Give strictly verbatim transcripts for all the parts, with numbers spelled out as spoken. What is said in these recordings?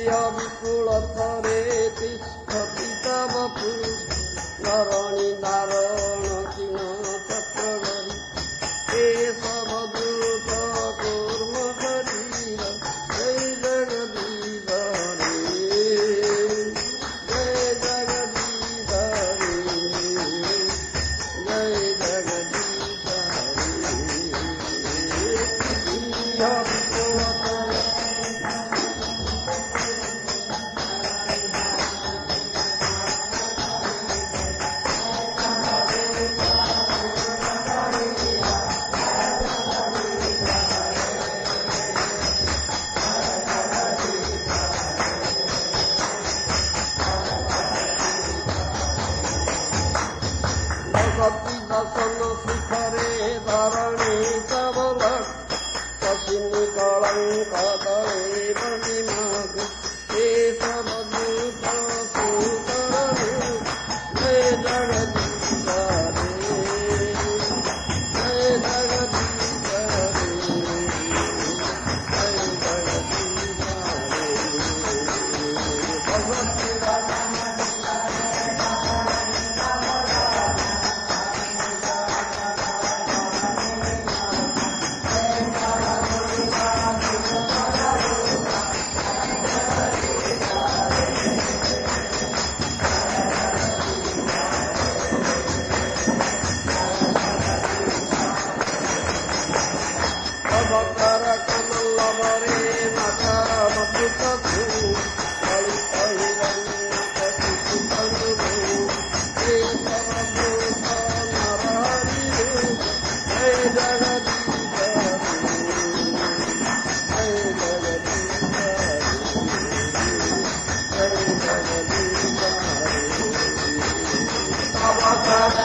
विपुलतरे तिष्ठति तव धरणी नारायण किन चक्रधरी केशवदूत कूर्म शरीर जय जगदीश हरे जय जगदीश हरे जय जगदीश हरे दर्शन शिखरे धरणी सबल कशिनी कलंक दले बलिमाग केशव दूत सुतरु जय जगदीश हरे जय जगदीश हरे जय जगदीश हरे Bhakara Kamala Bare Makara Matukaku Kalita Hiranya Kasiku Kanduku Kesava Bhuta Narahariru Jai Jagadisha Jai Jagadisha Jai Jagadisha Tavakara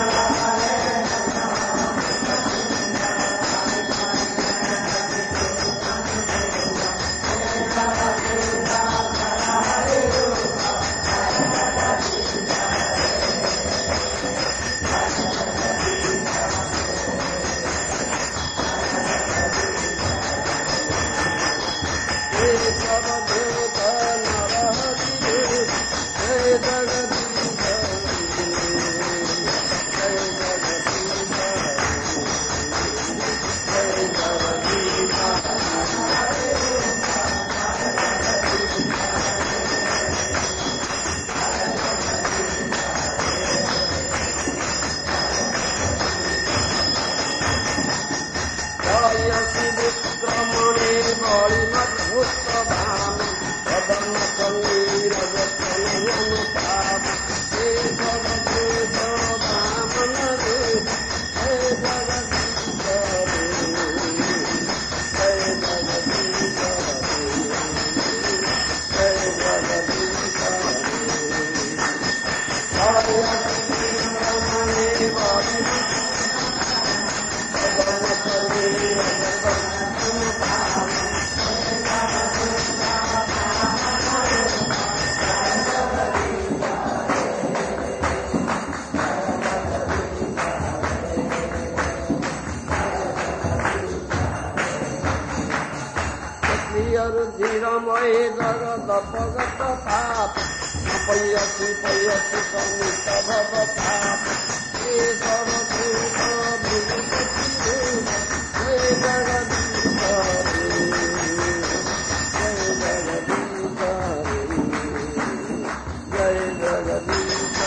धीरमय जगदपगत पाप पयसि पयसि समित भव पाप केशव दूत भूपति जय जगदीश हरे जय जगदीश हरे जय जगदीश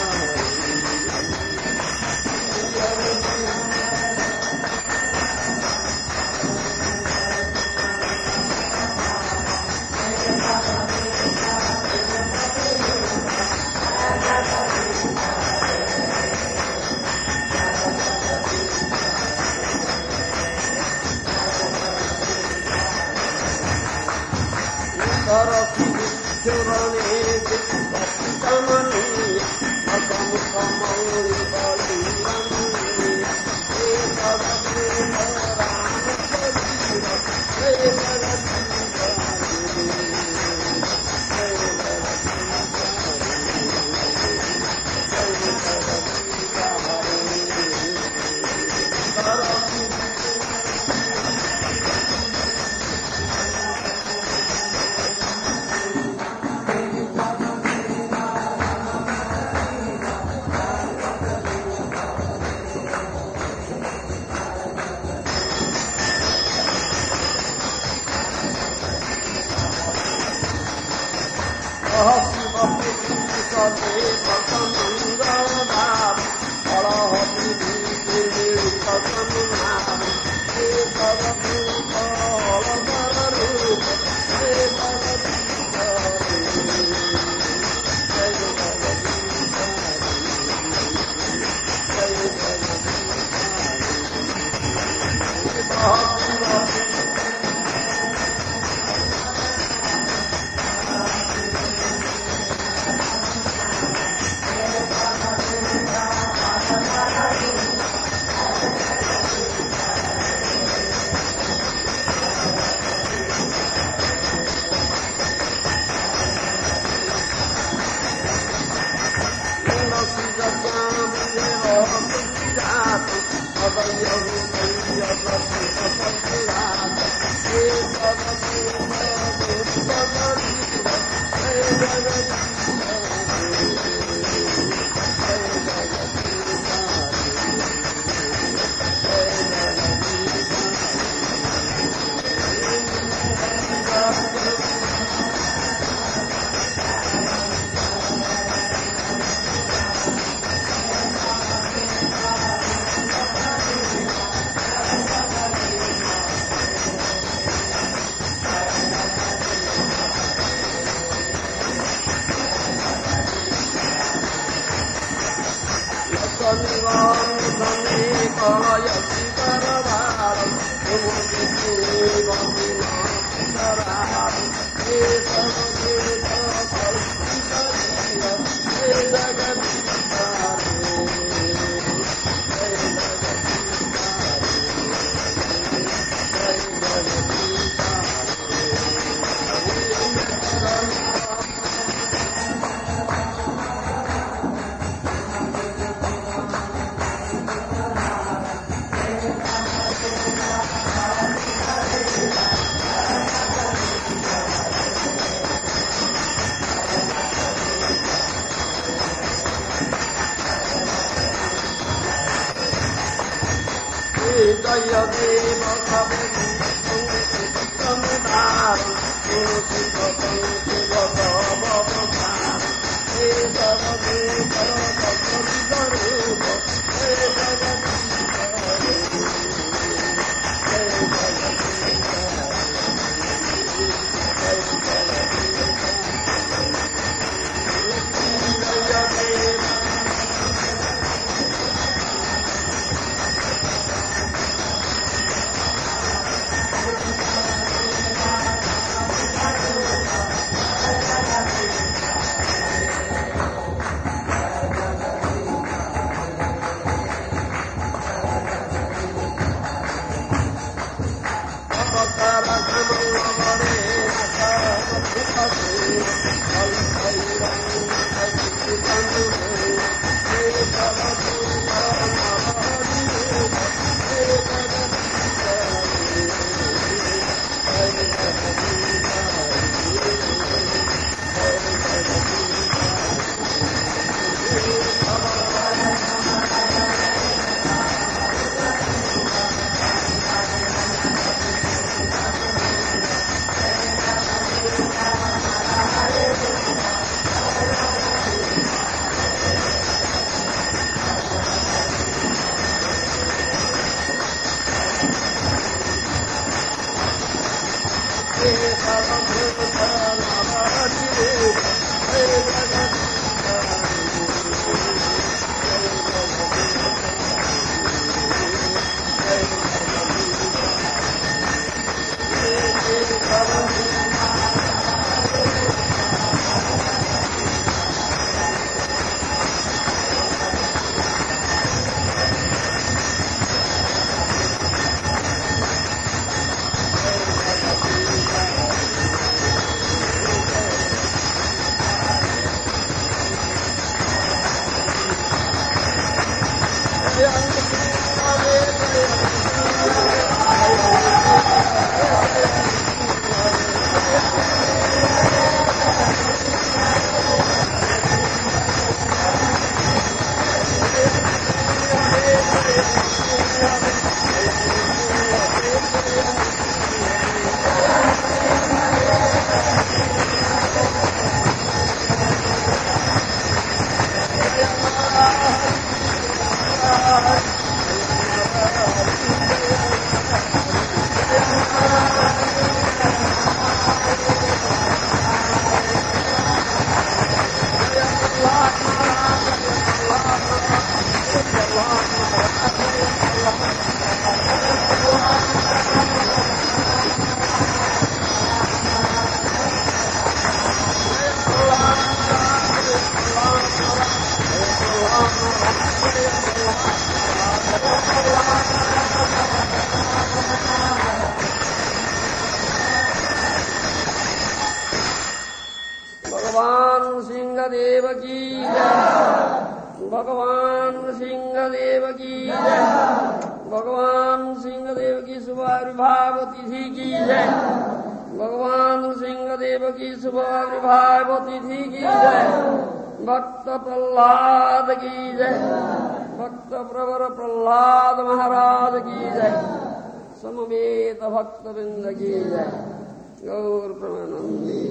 सिंहदेव की जय, भगवान सिंहदेव की जय, भगवान सिंहदेव की शुभ आविर्भाव तिथि की जय, भगवान सिंहदेव की शुभ आविर्भाव तिथि की जय, भक्त प्रहलाद की जय, भक्त प्रवर प्रहलाद महाराज की जय, समवेत भक्त वृंद की जय, गौर प्रेमानंदी।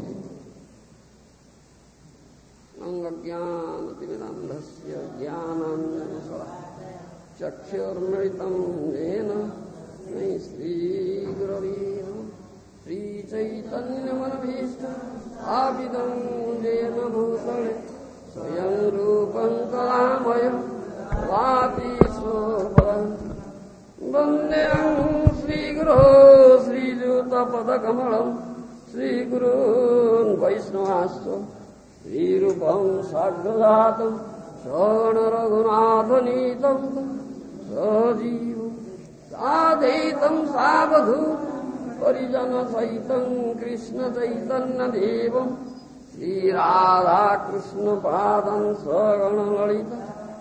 अंगज्ञानतिमिरन्धस्य ज्ञानाञ्जनशलाकया चक्षुर्मृतं येन तस्मै श्रीगुरवे नमः। श्रीचैतन्यमनभीष्टस्थापितं येन भूतले स्वयं रूपं कलामयं वापि स्वपदं वन्देऽहं श्रीगुरो श्रीयुतपदकमलं श्रीगुरून् वैष्णवांश्च श्रीरूपं साग्रजातं शरणरघुनाथनीतं सजीवं साधैतं सावधूतं परिजनसहितं कृष्णचैतन्यदेवं श्रीराधाकृष्णपादं सगणललितं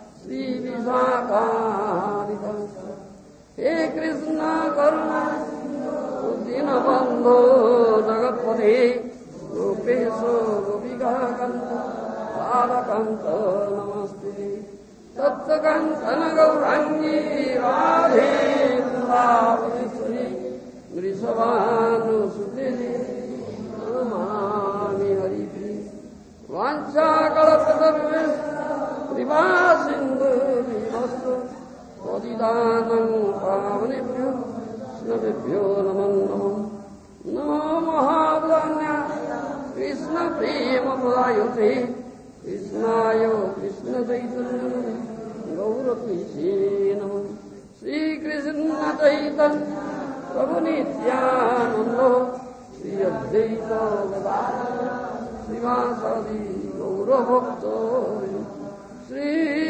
श्रीविशाखादितं। हे कृष्ण करुणा दीनबन्धो जगत्पते गोपेश गोपिकान्त राधाकान्त नमस्ते। तत्काञ्चन गौराङ्गी राधे वृन्दावनेश्वरी वृषभानुसुते नमामि हरिप्रिये। वाञ्छाकल्पतरुभ्यश्च कृपा सिन्धुभ्यश्च पतितानं पावनेभ्यो वैष्णवेभ्यो नमो नमः। नमो महावदान्याय कृष्ण प्रेम प्रदायते कृष्णाय कृष्ण चैतन्य गौरतुष्टे नमः। श्री कृष्ण चैतन्य प्रभु नित्यानंद श्री अद्वैत गदाधर श्रीवासादि गौरभक्त श्री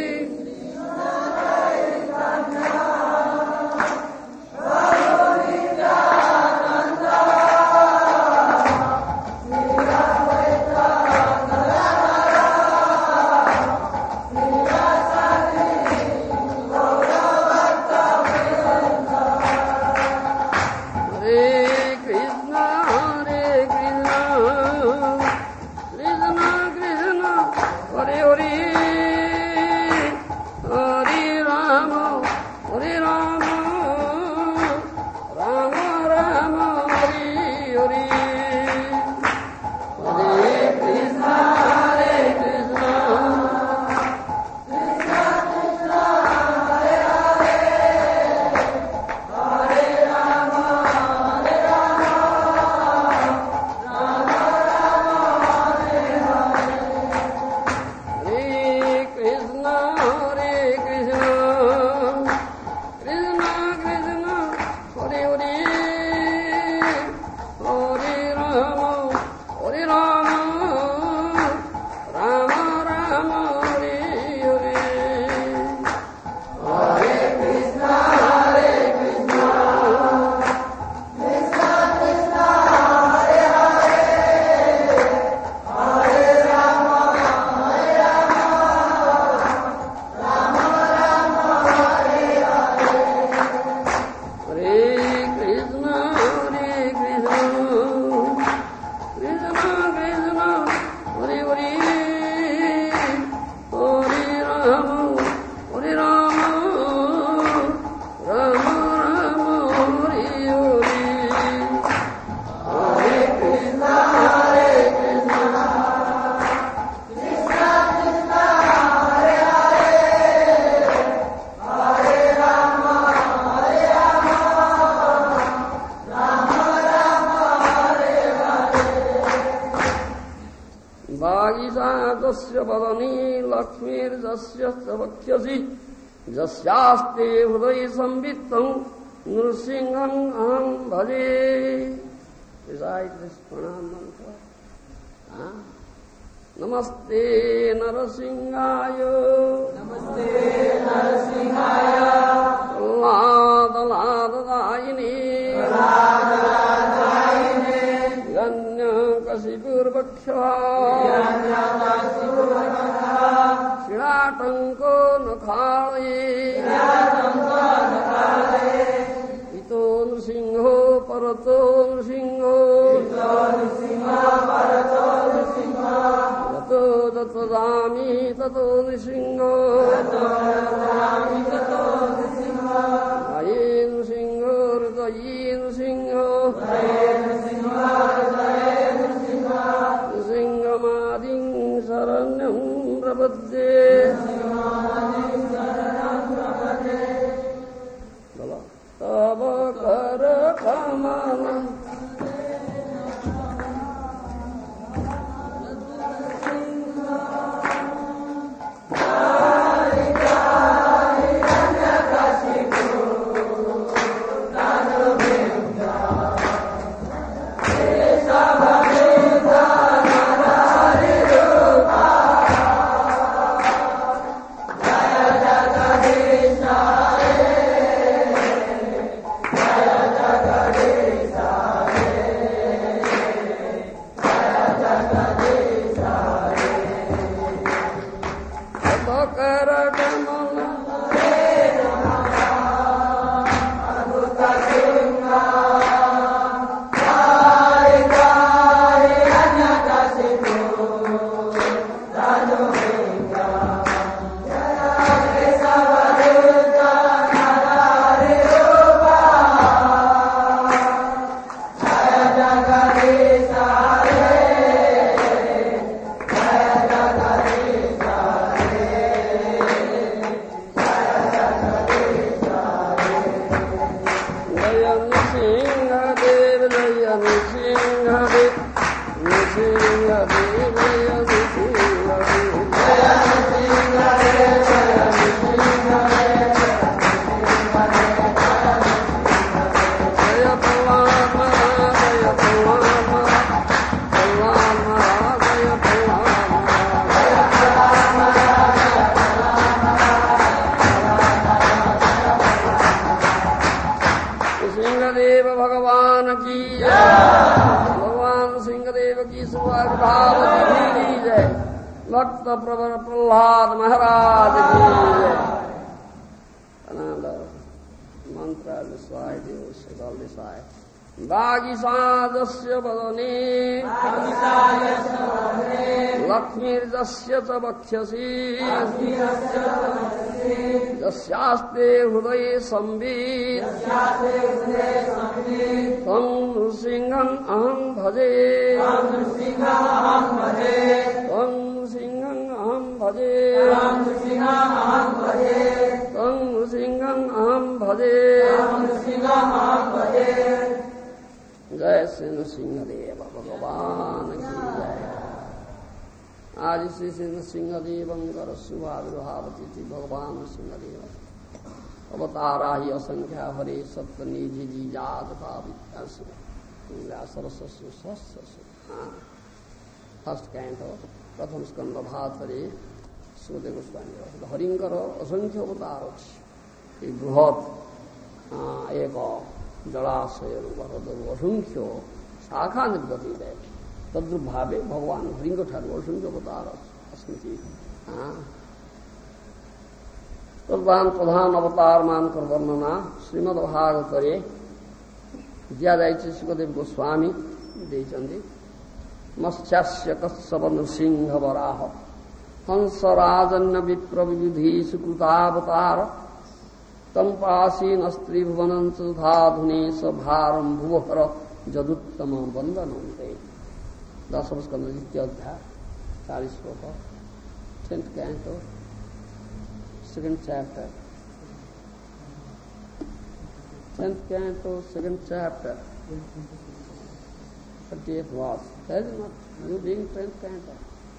जस्यास्ते हृदय संवित्तं नृसिंहं अहं भजे। Recite this pranam mantra. नमस्ते नरसिंहाय नमस्ते नरसिंहाय लादलाददायिने लादलाददायिने गण्य हिरण्यकशिपुर्वक्षः शिलाटङ्को नखालये इतो नृसिंहो परतो नृसिंहो ततो ददामि ततो नृसिंहो अये नृसिंहो हृदये नृसिंहो नृसिंहमादिं शरण्यं प्रपद्ये तव कर कमलं भक्त प्रवर प्रहलाद महाराज की मंत्र विश्वाय देव से विश्वाय वागीसादस्य वदने लक्ष्मीर्जस्य च वक्षसि यस्यास्ते हृदये संवित् तं नृसिंहम् अहं भजे तं नृसिंहम् अहं भजे तं नृसिंहम् अहं भजे जय श्री नृसिंहदेव भगवान की जय। आज श्री श्री नृसिंहदेवंकर शुभाविर्भावती थी भगवान नृसिंहदेव अवतारा ही असंख्या हरे सप्तनिधि जी जात सरस्वती फर्स्ट कैंट प्रथम स्कंद भातरे सुखदेव गोस्वामी हरिंकर असंख्य अवतार अच्छी बृहत एक जलाशय असंख्य शाखा निर्गति है तद्रुभावे भगवान हरिंग ठारू असंख्य अवतार स्मृति प्रधान प्रधान अवतार मानकर वर्णना श्रीमद भागवतरे दिया सुखदेव गोस्वामी देइछन्ति मत्स्यास्य कच्छप नृसिंह वराह हंसराजन्य विप्र विविधि सुकृतावतार तंपासीन स्त्रीभुवनं सुधाधुने सभारं भुवहर जदुत्तम वंदनन्ते। दशम स्कंद द्वितीय अध्याय चालीस श्लोक tenth canto second chapter tenth canto second chapter thirtieth verse. That is not you being tenth canto.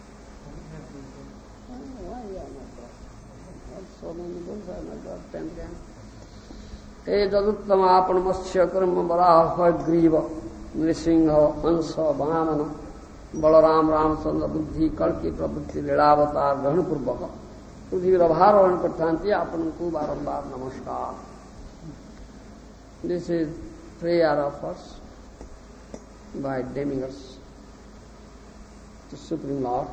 Why you are not got? So many books are not got tenth canto. हे जदुत्तमापन मत्स्य कर्म वराह ग्रीव नृसिंह हंस वामन बलराम रामचंद्र बुद्धि कल्कि प्रवृत्ति लीलावतार ग्रहण पूर्वक पृथ्वी आरोहण प्रठांति आपन को बारंबार नमस्कार। This is prayer of us by demigods the Supreme Lord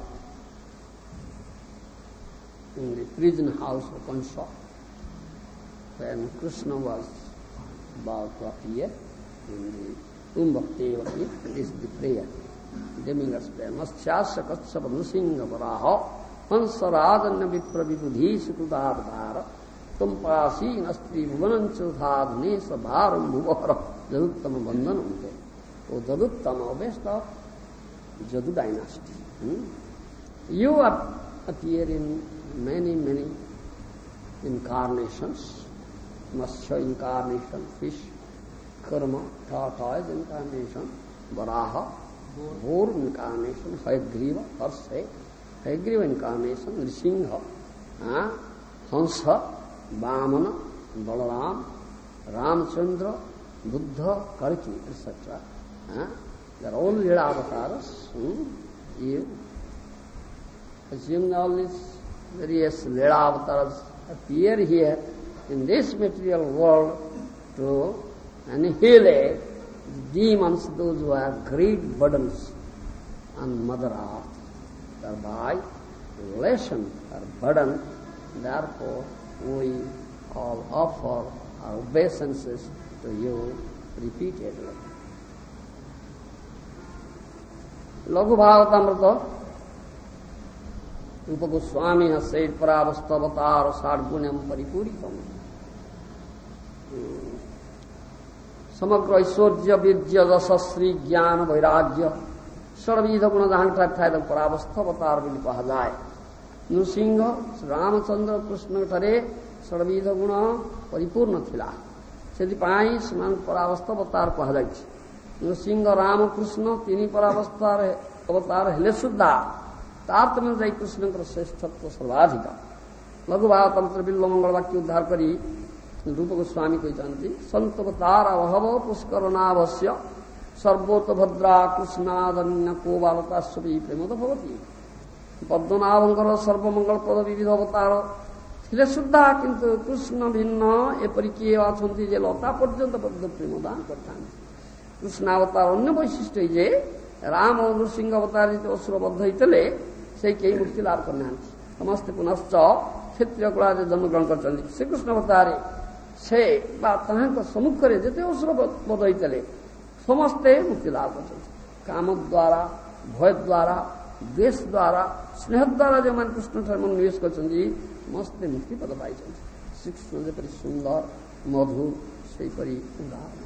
in the prison house of Kansa, when Krishna was about to appear in the womb of Devaki. This is the prayer, demigod's prayer. Masyasya katsapa nrsinga varaha hansarajanya vipra vibudhi sukudardhara tumpasi nastri bhuvananchudhadne sabharam bhuvara jaduttama bandhanam. O Jaduttama, best of Jadu dynasty. Hmm? You appear in many, many incarnations. Matsya incarnation, fish, Karma, tortoise incarnation, Varaha, boar incarnation, Hayagriva, horse, Hayagriva incarnation, Nrsimha, uh, Hansa, Vamana, Balaram, Ramchandra, Buddha, Kalki, et cetera. Uh, they are all Lila avatars. Hmm? You assume all these various Lila avatars appear here in this material world to annihilate the demons, those who have great burdens on Mother Earth. Thereby, relation or burden, therefore we all offer our obeisances to you repeatedly. Laghu Bhagavatamrita, Rupa Goswami has said, Paravastavatar Sadgunyam Paripuritam. Samagra Aishwarya Vidya Rasa Sri Jnana Vairagya Sarvida Guna Dahantra Thayam Paravastavatar Vili Pahajai. Nrsimha, Ramachandra Krishna Tare, Sarvida Guna Paripurna Thila. Sedipai Sman Paravastavatar Pahajai. Nrsimha Rama Krishna Tini Paravastar Avatar Hele Suddha. तार्तमन जय कृष्ण का श्रेष्ठत्व सर्वाधिक लघु भागवतंत्र बिल्व मंगल वाक्य उद्धार करी रूप गोस्वामी को जानती संतवतार अवहव पुष्करनाभस्य सर्वोत भद्रा कृष्णादन्य को बालतास्वी प्रेमद भवती पद्मनाभंकर सर्वमंगल पद विविध अवतार थिले सुद्धा किंतु कृष्ण भिन्न एपरि किए अछंती जे लता पर्यंत पद प्रेमदान करथान कृष्णावतार अन्य वैशिष्ट्य जे राम और नृसिंह अवतार असुरबद्ध होते से कई मुक्ति लाभ करना समस्त पुनश्च क्षत्रिय कुला जन्म ग्रहण कर श्रीकृष्ण अवतार से सम्मुख जिते असुरबद्ध होते समस्ते मुक्ति लाभ कर काम द्वारा भय द्वारा द्वेष द्वारा स्नेह द्वारा जो मान कृष्ण ठार मन निवेश कर समस्ते मुक्ति पद पाई श्रीकृष्ण जपरी सुंदर मधुर से उदाहरण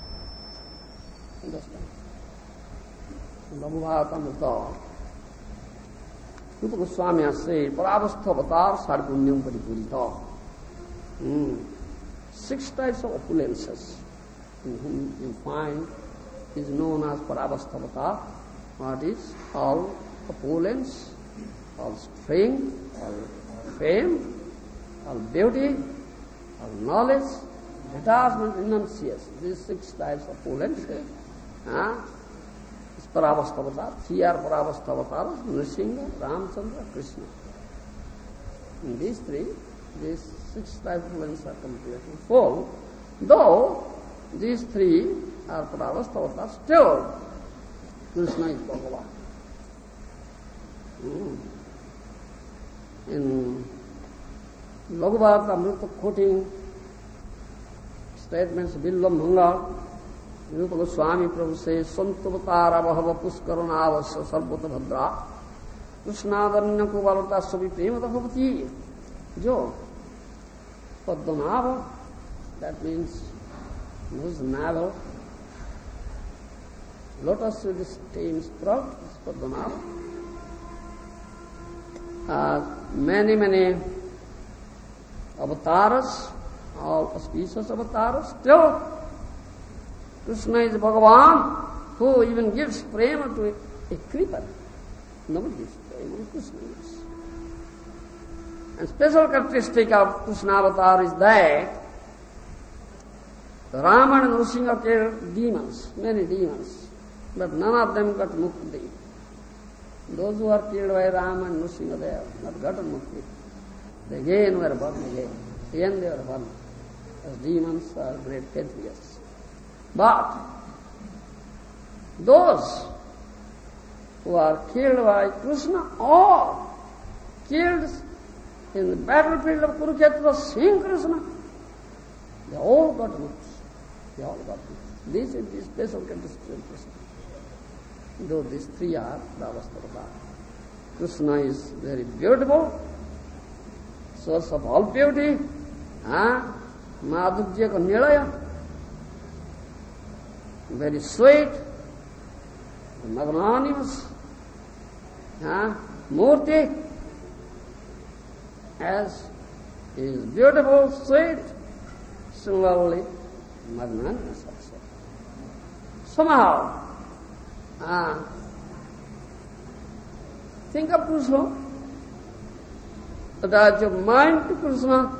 Laghu Bhagavatamrita, Rupa Goswami has said, Paravastavatar Sadgunyam Paripurita. Mm. Six types of opulences in whom you find is known as Paravastavatar. What is? All opulence, all strength, all fame, all beauty, all knowledge, detachment, renunciation. These six types of opulences. Huh? Paravastavatar, three are Paravastavatar, Nrsimha, Ramchandra, Krishna. In these three, these six types of opulences are completely full. Though these three are Paravastavatar, still Krishna is Bhagavan. Mm. In Laghu Bhagavatamrita quoting statements of Bilva Mangal, Rupa Goswami Prabhu says, Santavatara Bhava Puskaranaavasya Sarvata Bhadra Krishnadanya Kubalata Sabi Premata Bhavati. Jo Padmanava, that means whose navel, lotus with the stem sprout, is Padmanava. Uh, many, many avatars, all auspicious avatars, still Krishna is Bhagavan, who even gives prema to a, a creeper. Nobody gives prema, Krishna gives. And special characteristic of Krishna avatar is that Rama and Nrsimha killed demons, many demons, but none of them got mukti. Those who are killed by Rama and Nrsimha, they have not gotten mukti. They again were born again. Again they were born. As demons are great patriots. But those who are killed by Krishna or killed in the battlefield of Kurukshetra, seeing Krishna, they all got moksha. They all got moksha. This is the special characteristic of Krishna. Though these three are the avastha. Krishna is very beautiful, source of all beauty, ah, Madhurya ka nilaya, very sweet, magnanimous, ah, Murti, as is beautiful, sweet, similarly magnanimous also. Somehow, ah, think of Krishna, attach your mind to Krishna.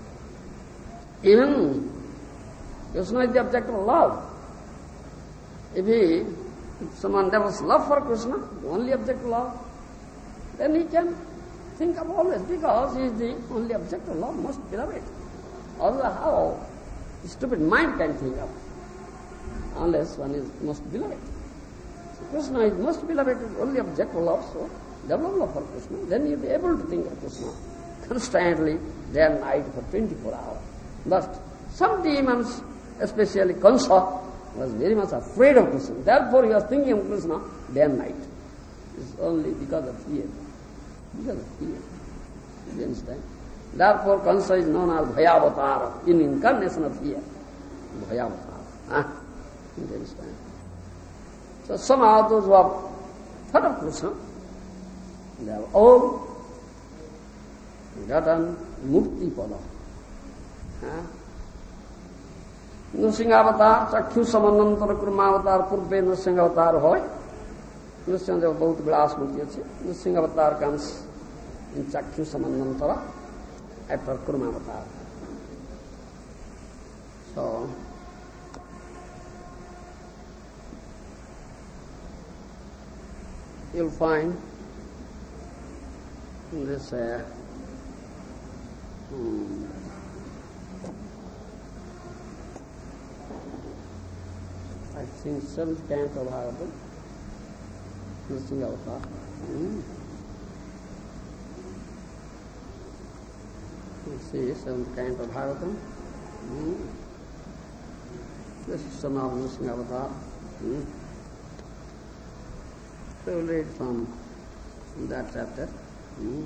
Even Krishna is the object of love. If he, if someone develops love for Krishna, the only object of love, then he can think of always, because he is the only object of love, most beloved. Otherwise, how the stupid mind can think of, unless one is most beloved. So Krishna is most beloved, only object of love, so develop love for Krishna, then you will be able to think of Krishna constantly, day and night for twenty-four hours. But some demons, especially Kansa, was very much afraid of Krishna. Therefore he was thinking of Krishna day and night. It's only because of fear. Because of fear. You understand? Therefore Kansa is known as Bhayavatara, in incarnation of fear. Bhayavatara. Huh? You understand? So somehow those who have thought of Krishna, they have all gotten mukti pada. Nrsingavatara, Chakshu Samanantara Kurmavatar, Purve Nrsingavatara hoy. Nrsingavatara bahut vilas mukti ache. Nrsingavatara comes in Chakshu Samanantara after Kurmavatar. So, you'll find in this uh, hmm, I think seventh canto of Bhagavatam, Nrsingavatara. Hmm. Let's see, seventh canto of Bhagavatam. Hmm. This is some of Nrsingavatara. Hmm. So we'll read from that chapter. Hmm.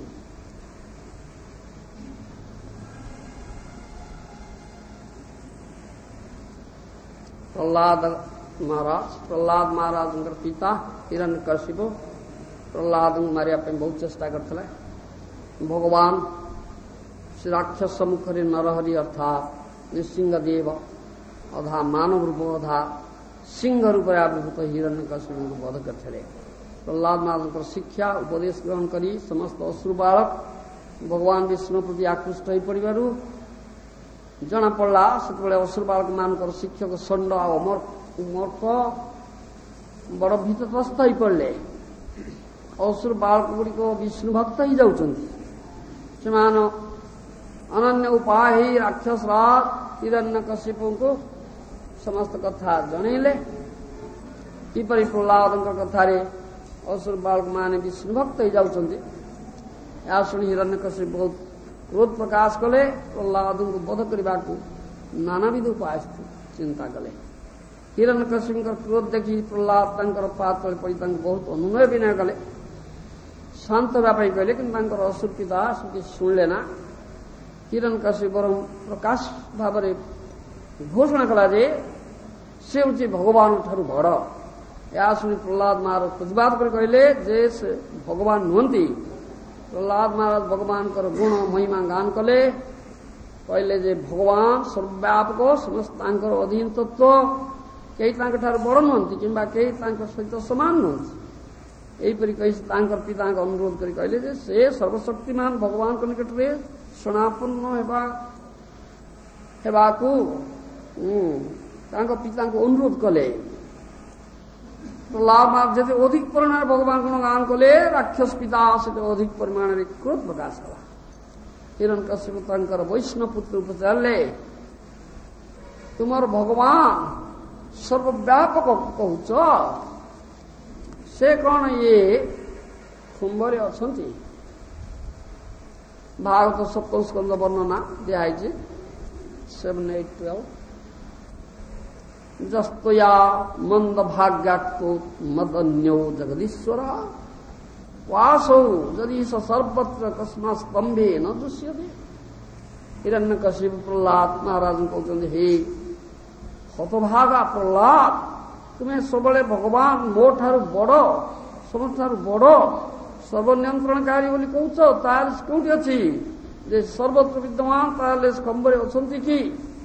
Prahlad Maharaj, Prahlad Maharajଙ୍କର ପିତା ହିରଣ୍ୟକଶିପ ପ୍ରହ୍ଲାଦଙ୍କୁ ମାରିବା ପାଇଁ ବହୁତ ଚେଷ୍ଟା କରିଥିଲେ। ଭଗବାନ ଶ୍ରୀ ରାକ୍ଷସ ମୁଖରେ ନରହରି ଅର୍ଥାତ୍ ନୃସିଂହଦେବ ଅଧା ମାନବ ରୂପ ଅଧା ସିଂହ ରୂପରେ ଆବିର୍ଭୂତ ହିରଣ୍ୟକଶିପଙ୍କୁ ବଧ କରିଥିଲେ। ପ୍ରହ୍ଲାଦ ମହାରାଜଙ୍କର ଶିକ୍ଷା ଉପଦେଶ ଗ୍ରହଣ କରି ସମସ୍ତ ଅସୁର ବାଳକ ଭଗବାନ ବିଷ୍ଣୁ ପ୍ରତି ଆକୃଷ୍ଟ ହୋଇପଡ଼ିବାରୁ ଜଣାପଡ଼ିଲା ସେତେବେଳେ ଅସୁର ବାଳକମାନଙ୍କର ଶିକ୍ଷକ ଷଣ୍ଡ ଆଉ ମୂର୍ଖ ବଡ଼ ଭୀତତ୍ରସ୍ତ ହୋଇପଡ଼ିଲେ। ଅସୁର ବାଳକଗୁଡ଼ିକ ବିଷ୍ଣୁ ଭକ୍ତ ହୋଇଯାଉଛନ୍ତି। ସେମାନେ ଅନନ୍ୟ ଉପାୟ ହୋଇ ରାକ୍ଷସରାଜ ହିରଣ୍ୟକଶିପଙ୍କୁ ସମସ୍ତ କଥା ଜଣେଇଲେ। କିପରି ପ୍ରହ୍ଲାଦଙ୍କ କଥାରେ ଅସୁର ବାଳକମାନେ ବିଷ୍ଣୁ ଭକ୍ତ ହୋଇଯାଉଛନ୍ତି, ଏହା ଶୁଣି ହିରଣ୍ୟକଶିପ ବହୁତ କ୍ରୋଧ ପ୍ରକାଶ କଲେ। ପ୍ରହ୍ଲାଦଙ୍କୁ ବଧ କରିବାକୁ ନାନାବିଧ ଉପାୟ ଚିନ୍ତା କଲେ। ହିରଣ୍ୟକଶିପଙ୍କର କ୍ରୋଧ ଦେଖି ପ୍ରହ୍ଲାଦ ତାଙ୍କର ପାଦ ତଳେ ପଡ଼ି ତାଙ୍କୁ ବହୁତ ଅନୁନୟ ବିନୟ କଲେ, ଶାନ୍ତ ହେବା ପାଇଁ କହିଲେ। କିନ୍ତୁ ତାଙ୍କର ଅସୁର ପିତା ସେଠି ଶୁଣିଲେ ନା। ହିରଣ୍ୟକଶିପ ବରଂ ପ୍ରକାଶ ଭାବରେ ଘୋଷଣା କଲା ଯେ ସେ ହେଉଛି ଭଗବାନଙ୍କ ଠାରୁ ବଡ଼। ଏହା ଶୁଣି ପ୍ରହ୍ଲାଦ ମହାରାଜ ପ୍ରତିବାଦ କରି କହିଲେ ଯେ ସେ ଭଗବାନ ନୁହନ୍ତି। ପ୍ରହ୍ଲାଦ ମହାରାଜ ଭଗବାନଙ୍କର ଗୁଣ ମହିମା ଗାନ କଲେ। କହିଲେ ଯେ ଭଗବାନ ସର୍ବାବ୍ୟାପକ, ସମସ୍ତ ତାଙ୍କର ଅଧୀନ ତତ୍ତ୍ୱ, କେହି ତାଙ୍କଠାରୁ ବଡ଼ ନୁହନ୍ତି କିମ୍ବା କେହି ତାଙ୍କ ସହିତ ସମାନ ନୁହନ୍ତି। ଏହିପରି କହି ତାଙ୍କର ପିତାଙ୍କ ଅନୁରୋଧ କରି କହିଲେ ଯେ ସେ ସର୍ବଶକ୍ତିମାନ ଭଗବାନଙ୍କ ନିକଟରେ ଶରଣାପନ୍ନ ହେବା ହେବାକୁ ତାଙ୍କ ପିତାଙ୍କୁ ଅନୁରୋଧ କଲେ। ପ୍ରହ୍ଲାଦ ମହାରାଜ ଯେତେ ଅଧିକ ପରିମାଣରେ ଭଗବାନ ଗୁଣ ଗାନ କଲେ, ରାକ୍ଷସ ପିତା ସେତେ ଅଧିକ ପରିମାଣରେ କ୍ରୋଧ ପ୍ରକାଶ କଲା। ହିରଣ୍ୟକଶିପ ତାଙ୍କର ବୈଷ୍ଣବ ପୁତ୍ରକୁ ପଚାରିଲେ, ତୁମର ଭଗବାନ ସର୍ବବ୍ୟାପକ କହୁଛ, से कौन ये कुंभरे अछंती भागवत सप्तम स्कंद वर्णना दिखाई सेवन एट ट्वेल्व जस्तया मंद भाग्यात्को मदन्यो जगदीश्वर वासौ यदि स सर्वत्र कस्मा स्तंभे न दृश्यते हिरण्यकशिप प्रहलाद महाराज कहते हे हतभागा प्रहलाद तुम्हें सबले भगवान मो ठारू बड़ समठारू बड़ सर्वनियंत्रणकारी बोली कहूच तार कोठी अछि जे सर्वत्र विद्यमान ताले खंबरे अछंती कि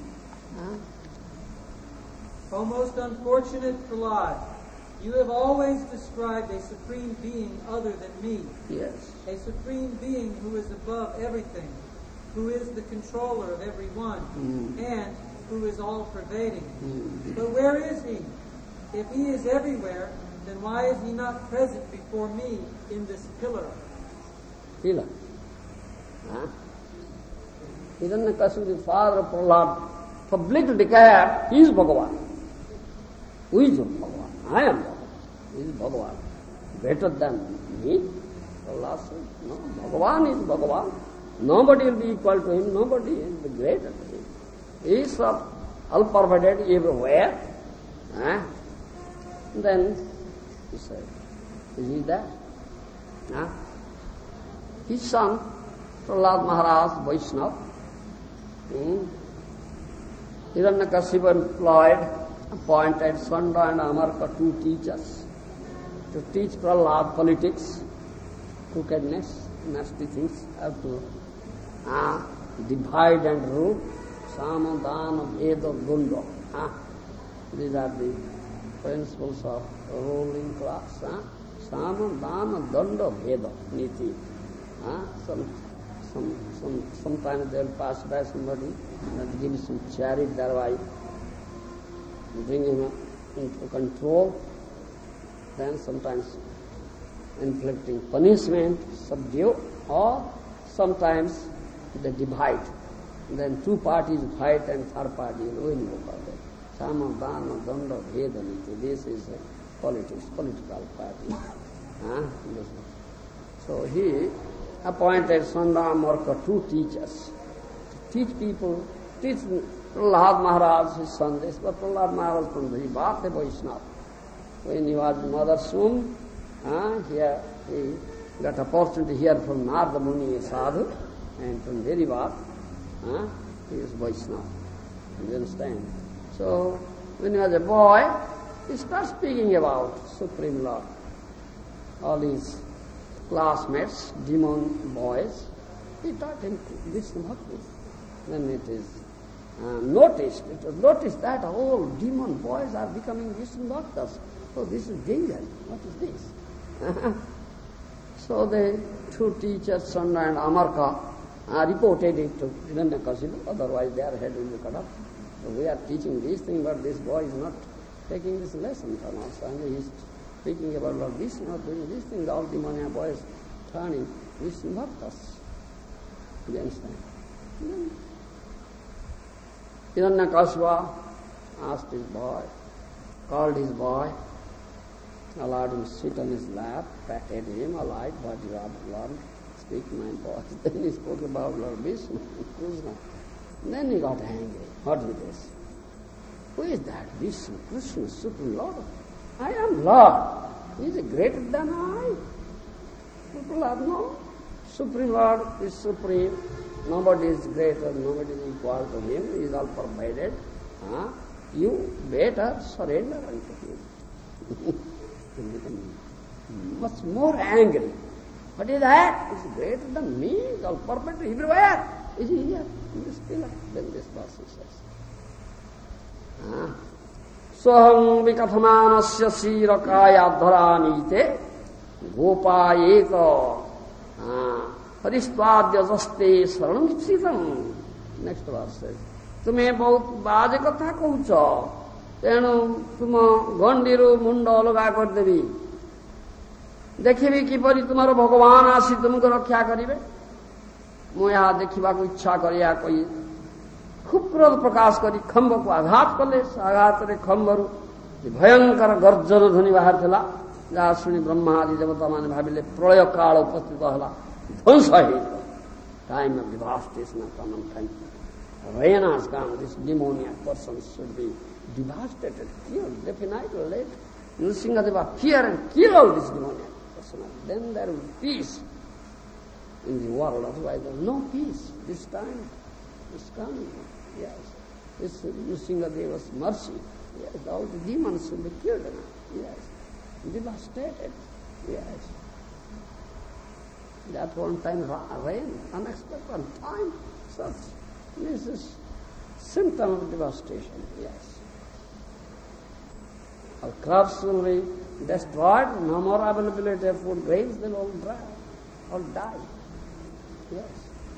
O most unfortunate Prahlad, you have always described a supreme being other than me. Yes. A supreme being who is above everything, who is the controller of everyone, mm. and who is all-pervading. Mm. But where is he? If he is everywhere, then why is he not present before me in this pillar? Pillar. Huh? Hiranyakashipu, the father of Prahlad, publicly declared, he is Bhagavan. Who is Bhagavan? I am Bhagavan. He is Bhagavan. Better than me? Allah said, no, Bhagavan is Bhagavan. Nobody will be equal to him. Nobody is the greater than him. He is all-pervaded everywhere. Huh? Then he said, is he there? Huh? His son, Prahlad Maharaj, Vaishnava, hmm? Hiranyakashipu employed appointed Sanda and Amarka two teachers to teach Prahlad politics, crookedness, nasty things, how to uh, divide and rule, Sama, Dana, Veda, Gunda. Uh, these are the principles of ruling class. Uh, Sama, Dana, Danda, Veda, Niti. Uh, some, some, some, sometimes they will pass by somebody and give some charity thereby, bring him into control, then sometimes inflicting punishment, subdue, or sometimes they divide. Then two parties fight and third party is win over them. Sama, Dana, Danda, Veda, Niti. This is a politics, political party. Huh? So he appointed Sanda Amarka two teachers to teach people, teach Prahlad Maharaj, his son, this, but Prahlad Maharaj from the Bhakti Vaishnava. When he was mother's womb, uh, here he got opportunity to hear from Narada Muni, a sadhu, and from Derivat, uh, he is Vaishnava. You understand? So, when he was a boy, he started speaking about Supreme Lord. All his classmates, demon boys, he taught him Vishnu Bhakti. Then it is uh, noticed, it was noticed that all demon boys are becoming Vishnu Bhaktas. So this is danger. What is this? So the two teachers, Sanda and Amarka, uh, reported it to Hiranyakashipu, otherwise their head will be cut off. So we are teaching this thing, but this boy is not taking this lesson from us. And he is speaking about Lord Vishnu, not doing this thing. All demoniac boys turning Vishnu Bhaktas. Do you understand? Hiranyakashipu asked his boy, called his boy, allowed him to sit on his lap, patted him, alight, what you have learned, speak my boy. Then he spoke about Lord Vishnu, Krishna. Then he got angry. What is this? Who is that? Vishnu, Krishna, Supreme Lord. I am Lord. He is greater than I. People are no. Supreme Lord is supreme. Nobody is greater, nobody is equal to him. He is all pervaded. Huh? You better surrender unto him. Much more angry. What is that? He is greater than me. He is all pervaded everywhere. Is he here? In this pillar. Then this verse says. Huh? Soham vikathamanasya sirakaya dharanite gopayeka haristwadya jaste saranam sitam. Next verse says. तुम्हें बहुत बाजे कथा कहूच तेणु तुम गंडीर मुंड अलगा करदेवी देखी किपरि तुमर भगवान आसी तुमको रक्षा करेंगे मु यहाँ देखा इच्छा करिया कही खूब क्रोध प्रकाश करी खंभ को आघात कले आघात रे खंभरू भयंकर गर्जन ध्वनि बाहर थिला ଯାହା ଶୁଣି ବ୍ରହ୍ମା ଆଦି ଦେବତାମାନେ ଭାବିଲେ ପ୍ରଳୟ କାଳ ଉପସ୍ଥିତ ହେଲା, ଧ୍ୱଂସ ହେଇଯିବ. Time of devastation has come and time. Rain has come. This demoniac person should be devastated, killed, definitely. Let Nrsingadeva appear and kill all this demoniac person. Then there will be peace in the world. Otherwise there is no peace. This time is coming. Yes. This Nrsingadeva's mercy. Yes. All the demons will be killed now. Yes. Devastated. Yes. That one time rain, unexpected time, such. This is symptom of devastation, yes. Our crops will be destroyed, no more availability of food, grains will all dry, all die, yes.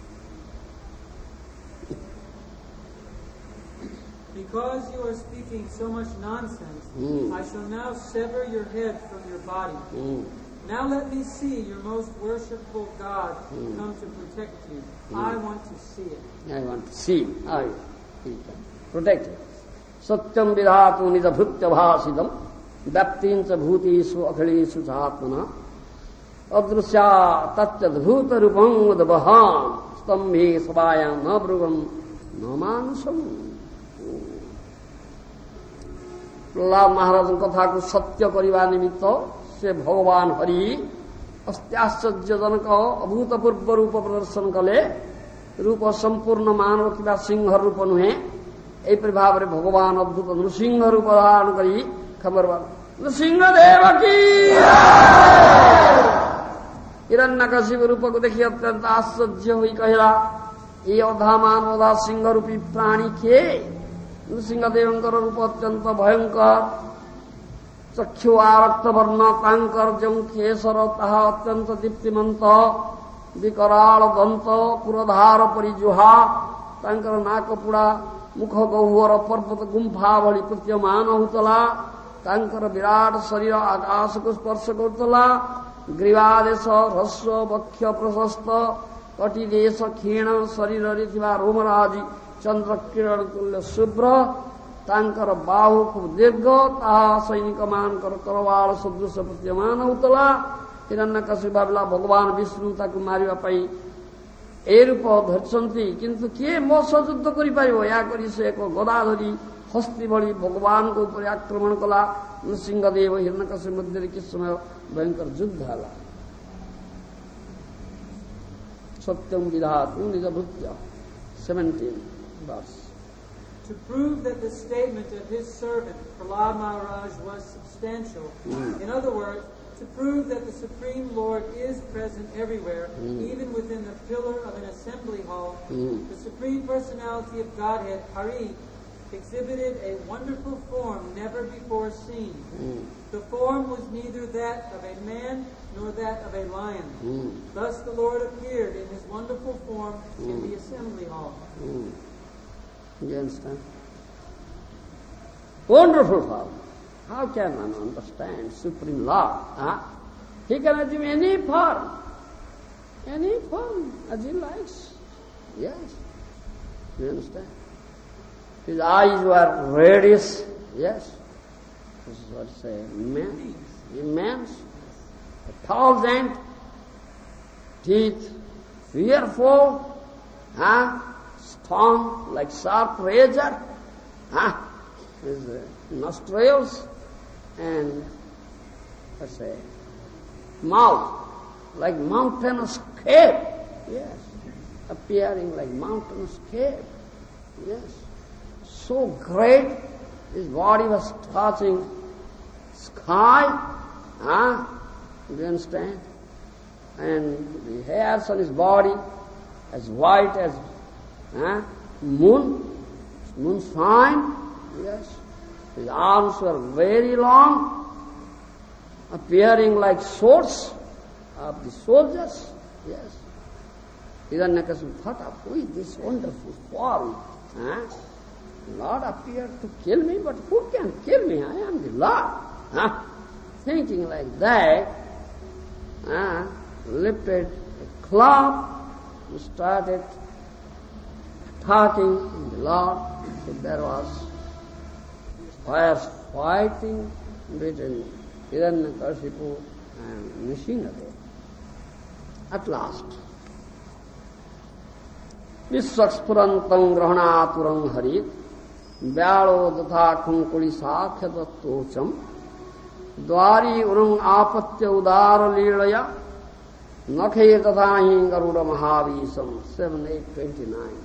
Because you are speaking so much nonsense, mm. I shall now sever your head from your body. Mm. Now let me see your most worshipful God mm. come to protect you. Mm. I want to see it. I want to see how he can protect you. Satyam vidhatu nidabhutya bhasidam vyaptincha bhutishu akhilishu chatmana adrusya tatyadbhuta rupam udabham stambhi sabhayam nabrugam namanusam. Prahlad महाराज कथा को सत्य करने निमित्त से भगवान हरि अस्त्याश्चर्यजनक अभूतपूर्व रूप प्रदर्शन कले. रूप संपूर्ण मानव किंवा सिंह रूप नुहे एपरि भाव रे भगवान अद्भुत नृसिंह रूप धारण करी खबर नृसिंहदेव की हिरण्यकशिप रूप को देखी अत्यंत आश्चर्य हुई कहला, ये अधा मानव अधा सिंह रूपी प्राणी के नृसिंहदेवंकर रूप अत्यंत भयंकर. चक्षु आरक्त वर्ण तांकर जो केशर ताहा अत्यंत दीप्तिमंत, विकराल दंत पुरधार परिजुहा तांकर नाकपुड़ा मुख गह्वर पर्वत गुंफा भली प्रतीयमान होतला. तांकर विराट शरीर आकाश को स्पर्श करतला. ग्रीवादेश ह्रस्व वक्ष प्रशस्त कटिदेश क्षीण शरीर रे थिबा रोमराजी चंद्र किरण तुल्य शुभ्र. तांकर बाहु खूब दीर्घ ताहा सैनिक मानकर करवाल सदृश प्रतीयमान होतला. हिरण्यकशिप भाविला भगवान विष्णु ताकू मारिबा पई ए रूप धरिसंती, किंतु किए मो सह युद्ध करि पारिबो. या करी से एक गदा धरी हस्ती भली भगवान को ऊपर आक्रमण कला. नृसिंहदेव हिरण्यकशिप मध्य किस समय भयंकर युद्ध होला. सत्यम विधातु निजभृत्य seventeen verse. To prove that the statement of his servant Prahlad Maharaj was substantial, mm. in other words, to prove that the Supreme Lord is present everywhere, mm. even within the pillar of an assembly hall, mm. the Supreme Personality of Godhead, Hari, exhibited a wonderful form never before seen. Mm. The form was neither that of a man nor that of a lion. Mm. Thus the Lord appeared in his wonderful form mm. in the assembly hall. Mm. You understand? Wonderful form. How can one understand Supreme Lord? Huh? He can assume any form. Any form as he likes. Yes. You understand? His eyes were reddish. Yes. This is what say immense. Immense. A thousand teeth. Fearful. Huh? Strong like sharp razor. Huh? His uh, nostrils. And, let's say, mouth like mountainous cave. Yes. Appearing like mountainous cave. Yes. So great, his body was touching sky. Huh? Do you understand? And the hairs on his body as white as huh? moon, moonshine. Yes. His arms were very long, appearing like swords of the soldiers. Yes. Hiranyakashipu thought of, who is this wonderful form? Huh? Lord appeared to kill me, but who can kill me? I am the Lord. Huh? Thinking like that, huh? Lifted a club, and started attacking the Lord. So there was fires fighting between Hiranyakashipu and Nrsimhadev. At last, Vishwakspurantam Grahanaturam Harit Vyalo Datha Kunkuli Sakhya Tattocham Dwari Urung Apatya Udara Lilaya Nakhe Tathahi Garuda Mahavisham seven eight twenty-nine.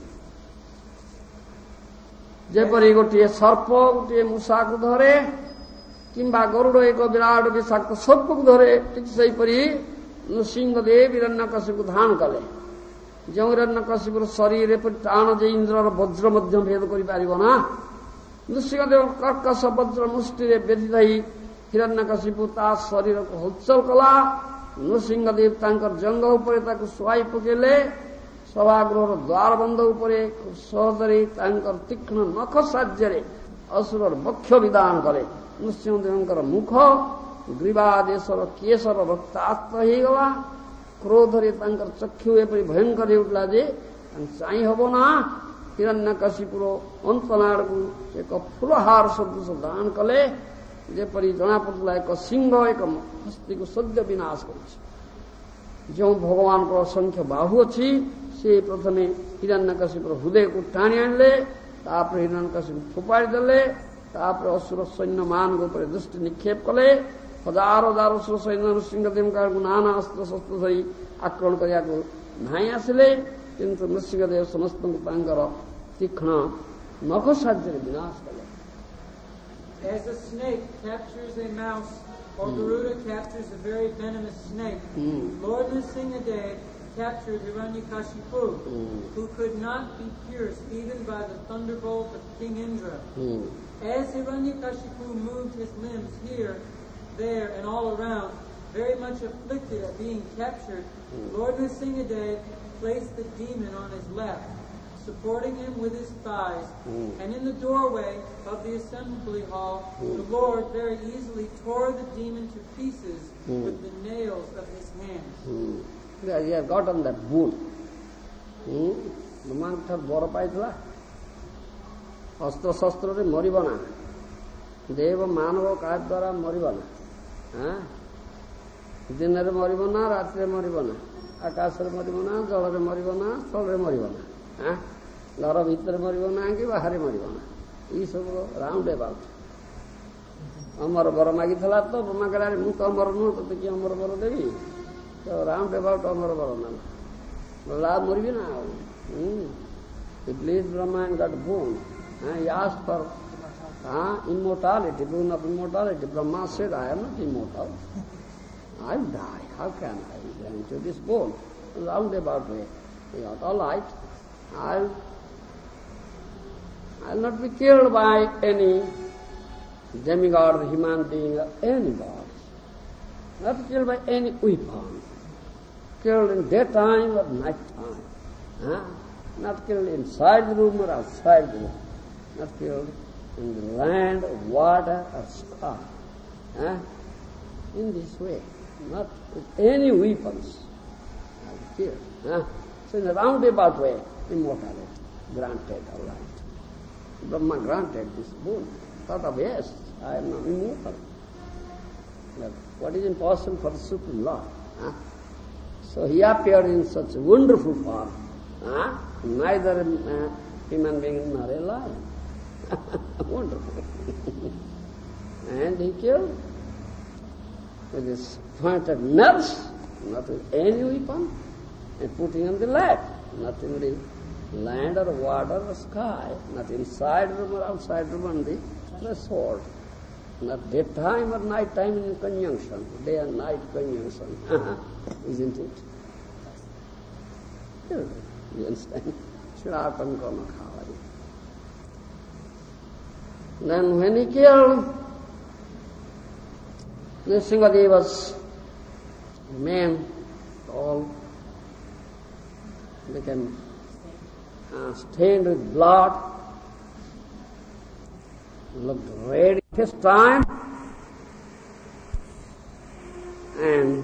ଯେପରି ଗୋଟିଏ Surf ଗୋଟିଏ ମୂଷାକୁ ଧରେ କିମ୍ବା ଗରୁଡ଼ ଏକ ବିରାଟ ବିଷାକ୍ତ ସର୍ପକୁ ଧରେ ଠିକ୍ ସେହିପରି ନୃସିଂହଦେବ ହିରଣ୍ୟକଶିପୁକୁ ଧାରଣ କଲେ। ଯେଉଁ ହିରଣ୍ୟକଶିପୁର ଶରୀରରେ ଟାଣ ଯେ ଇନ୍ଦ୍ରର ବଜ୍ର ମଧ୍ୟ ଭେଦ କରିପାରିବ ନା, ନୃସିଂହଦେବ କର୍କଶ ବଜ୍ର ମୁଷ୍ଟିରେ ବେଧି ଦେଇ ହିରଣ୍ୟକଶିପୁ ତା ଶରୀରକୁ ହଲଚଲ କଲା। ନୃସିଂହଦେବ ତାଙ୍କର ଜଙ୍ଘ ଉପରେ ତାକୁ ଶୁଆଇ ପକାଇଲେ। ସଭାଗୃହର ଦ୍ୱାରବନ୍ଧ ଉପରେ ଖୁବ୍ ସହଜରେ ତାଙ୍କର ତୀକ୍ଷ୍ଣ ନଖ ସାହାଯ୍ୟରେ ଅସୁରର ବକ୍ଷ ବିଦାନ କଲେ। ନୃସିଂହଦେବଙ୍କର ମୁଖ ଗ୍ରୀବା ଦେଶର କେଶର ରକ୍ତାକ୍ତ ହେଇଗଲା। କ୍ରୋଧରେ ତାଙ୍କର ଚକ୍ଷୁ ଏପରି ଭୟଙ୍କର ହେଉଥିଲା ଯେ ତାଙ୍କୁ ଚାହିଁ ହବ ନା। ହିରଣ୍ୟକଶିପୁର ଅନ୍ତନାଳକୁ ଏକ ଫୁଲହାର ସଦୃଶ ଦାନ କଲେ। ଯେପରି ଜଣାପଡ଼ୁଥିଲା ଏକ ସିଂହ ଏକ ହସ୍ତୀକୁ ସଦ୍ୟ ବିନାଶ କରିଛି। ଯେଉଁ ଭଗବାନଙ୍କର ଅସଂଖ୍ୟ ବାହୁ ଅଛି ସେ ପ୍ରଥମେ ହିରଣ୍ୟକଶିପୁର ହୃଦୟକୁ ଟାଣି ଆଣିଲେ, ତାପରେ ହିରଣ୍ୟକଶିପୁ ଫୋପାଡ଼ି ଦେଲେ, ତାପରେ ଅସୁର ସୈନ୍ୟମାନଙ୍କ ଉପରେ ଦୃଷ୍ଟି ନିକ୍ଷେପ କଲେ। ହଜାର ହଜାର ଅସୁର ସୈନ୍ୟ ନୃସିଂହଦେବଙ୍କ ଆଡ଼କୁ ନାନା ଅସ୍ତ୍ରଶସ୍ତ୍ର ଧରି ଆକ୍ରମଣ କରିବାକୁ ଧାଇଁ ଆସିଲେ, କିନ୍ତୁ ନୃସିଂହଦେବ ସମସ୍ତଙ୍କୁ ତାଙ୍କର ତୀକ୍ଷ୍ଣ ନଖ ସାହାଯ୍ୟରେ ବିନାଶ କଲେ। As a snake captures a mouse, or Garuda captures a very venomous snake, mm. Lord Nrsimhadev captured Hiranyakashipu, mm. who could not be pierced even by the thunderbolt of King Indra. Mm. As Hiranyakashipu moved his limbs here, there, and all around, very much afflicted at being captured, mm. Lord Nrsimhadev placed the demon on his left, supporting him with his thighs, mm. and in the doorway of the assembly hall, mm. the Lord very easily tore the demon to pieces mm. with the nails of his hands. Mm. Yeah, he had gotten that boon. ଭଗବାନଠାରୁ ବର ପାଇଥିଲା, ଅସ୍ତ୍ରଶସ୍ତ୍ରରେ ମରିବ ନା, ଦେବ ମାନବ କାହା ଦ୍ୱାରା ମରିବ ନା, ଦିନରେ ମରିବ ନା, ରାତିରେ ମରିବ ନା, ଆକାଶରେ ମରିବ ନା, ଜଳରେ ମରିବ ନା, ସ୍ଥଳରେ ମରିବ ନା, ଘର ଭିତରେ ମରିବ ନା କି ବାହାରେ ମରିବ ନା, ଏଇସବୁ ରାଉଣ୍ଡ ଏବାଉଟ୍। ଅମର ବର ମାଗିଥିଲା ତ, ବ୍ରହ୍ମା କହିଲା ମୁଁ ତ ଅମର ନୁହଁ, ତତେ କି ଅମର ବର ଦେବି? ତ ରାଉଣ୍ଡ ଏବାଉଟ୍ ଅମର ବର ନା ବୋଲା ମରିବି ନା ଆଉ। He pleased Brahma and got boon. He asked for uh, immortality, boon of immortality. Brahma said, I am not immortal. I'll die. How can I grant you this boon? Round about way. He thought, all right, I'll, I'll not be killed by any demigod or human being or any god. Not killed by any weapon. Killed in daytime or night time. Huh? Not killed inside the room or outside the room. Not killed in the land, water, or sky. Huh? In this way. Not with any weapons. I'll be killed. Huh? So in a roundabout way, immortality granted, all right. Brahma granted this boon. Thought of, yes, I am not immortal. But what is impossible for the Supreme Lord? Huh? So he appeared in such a wonderful form. Huh? Neither a human being nor a lion. Wonderful. And he killed with his pointed nerves, not with any weapon, and putting on the lap, not in the land or water or sky, not inside room or outside room, on the threshold. Not daytime or night time in conjunction, day and night conjunction. Isn't it? You understand? Shratam Kama Khavadi. Then when he killed, Nrsimhadeva's men all became uh, stained with blood, looked red this time, and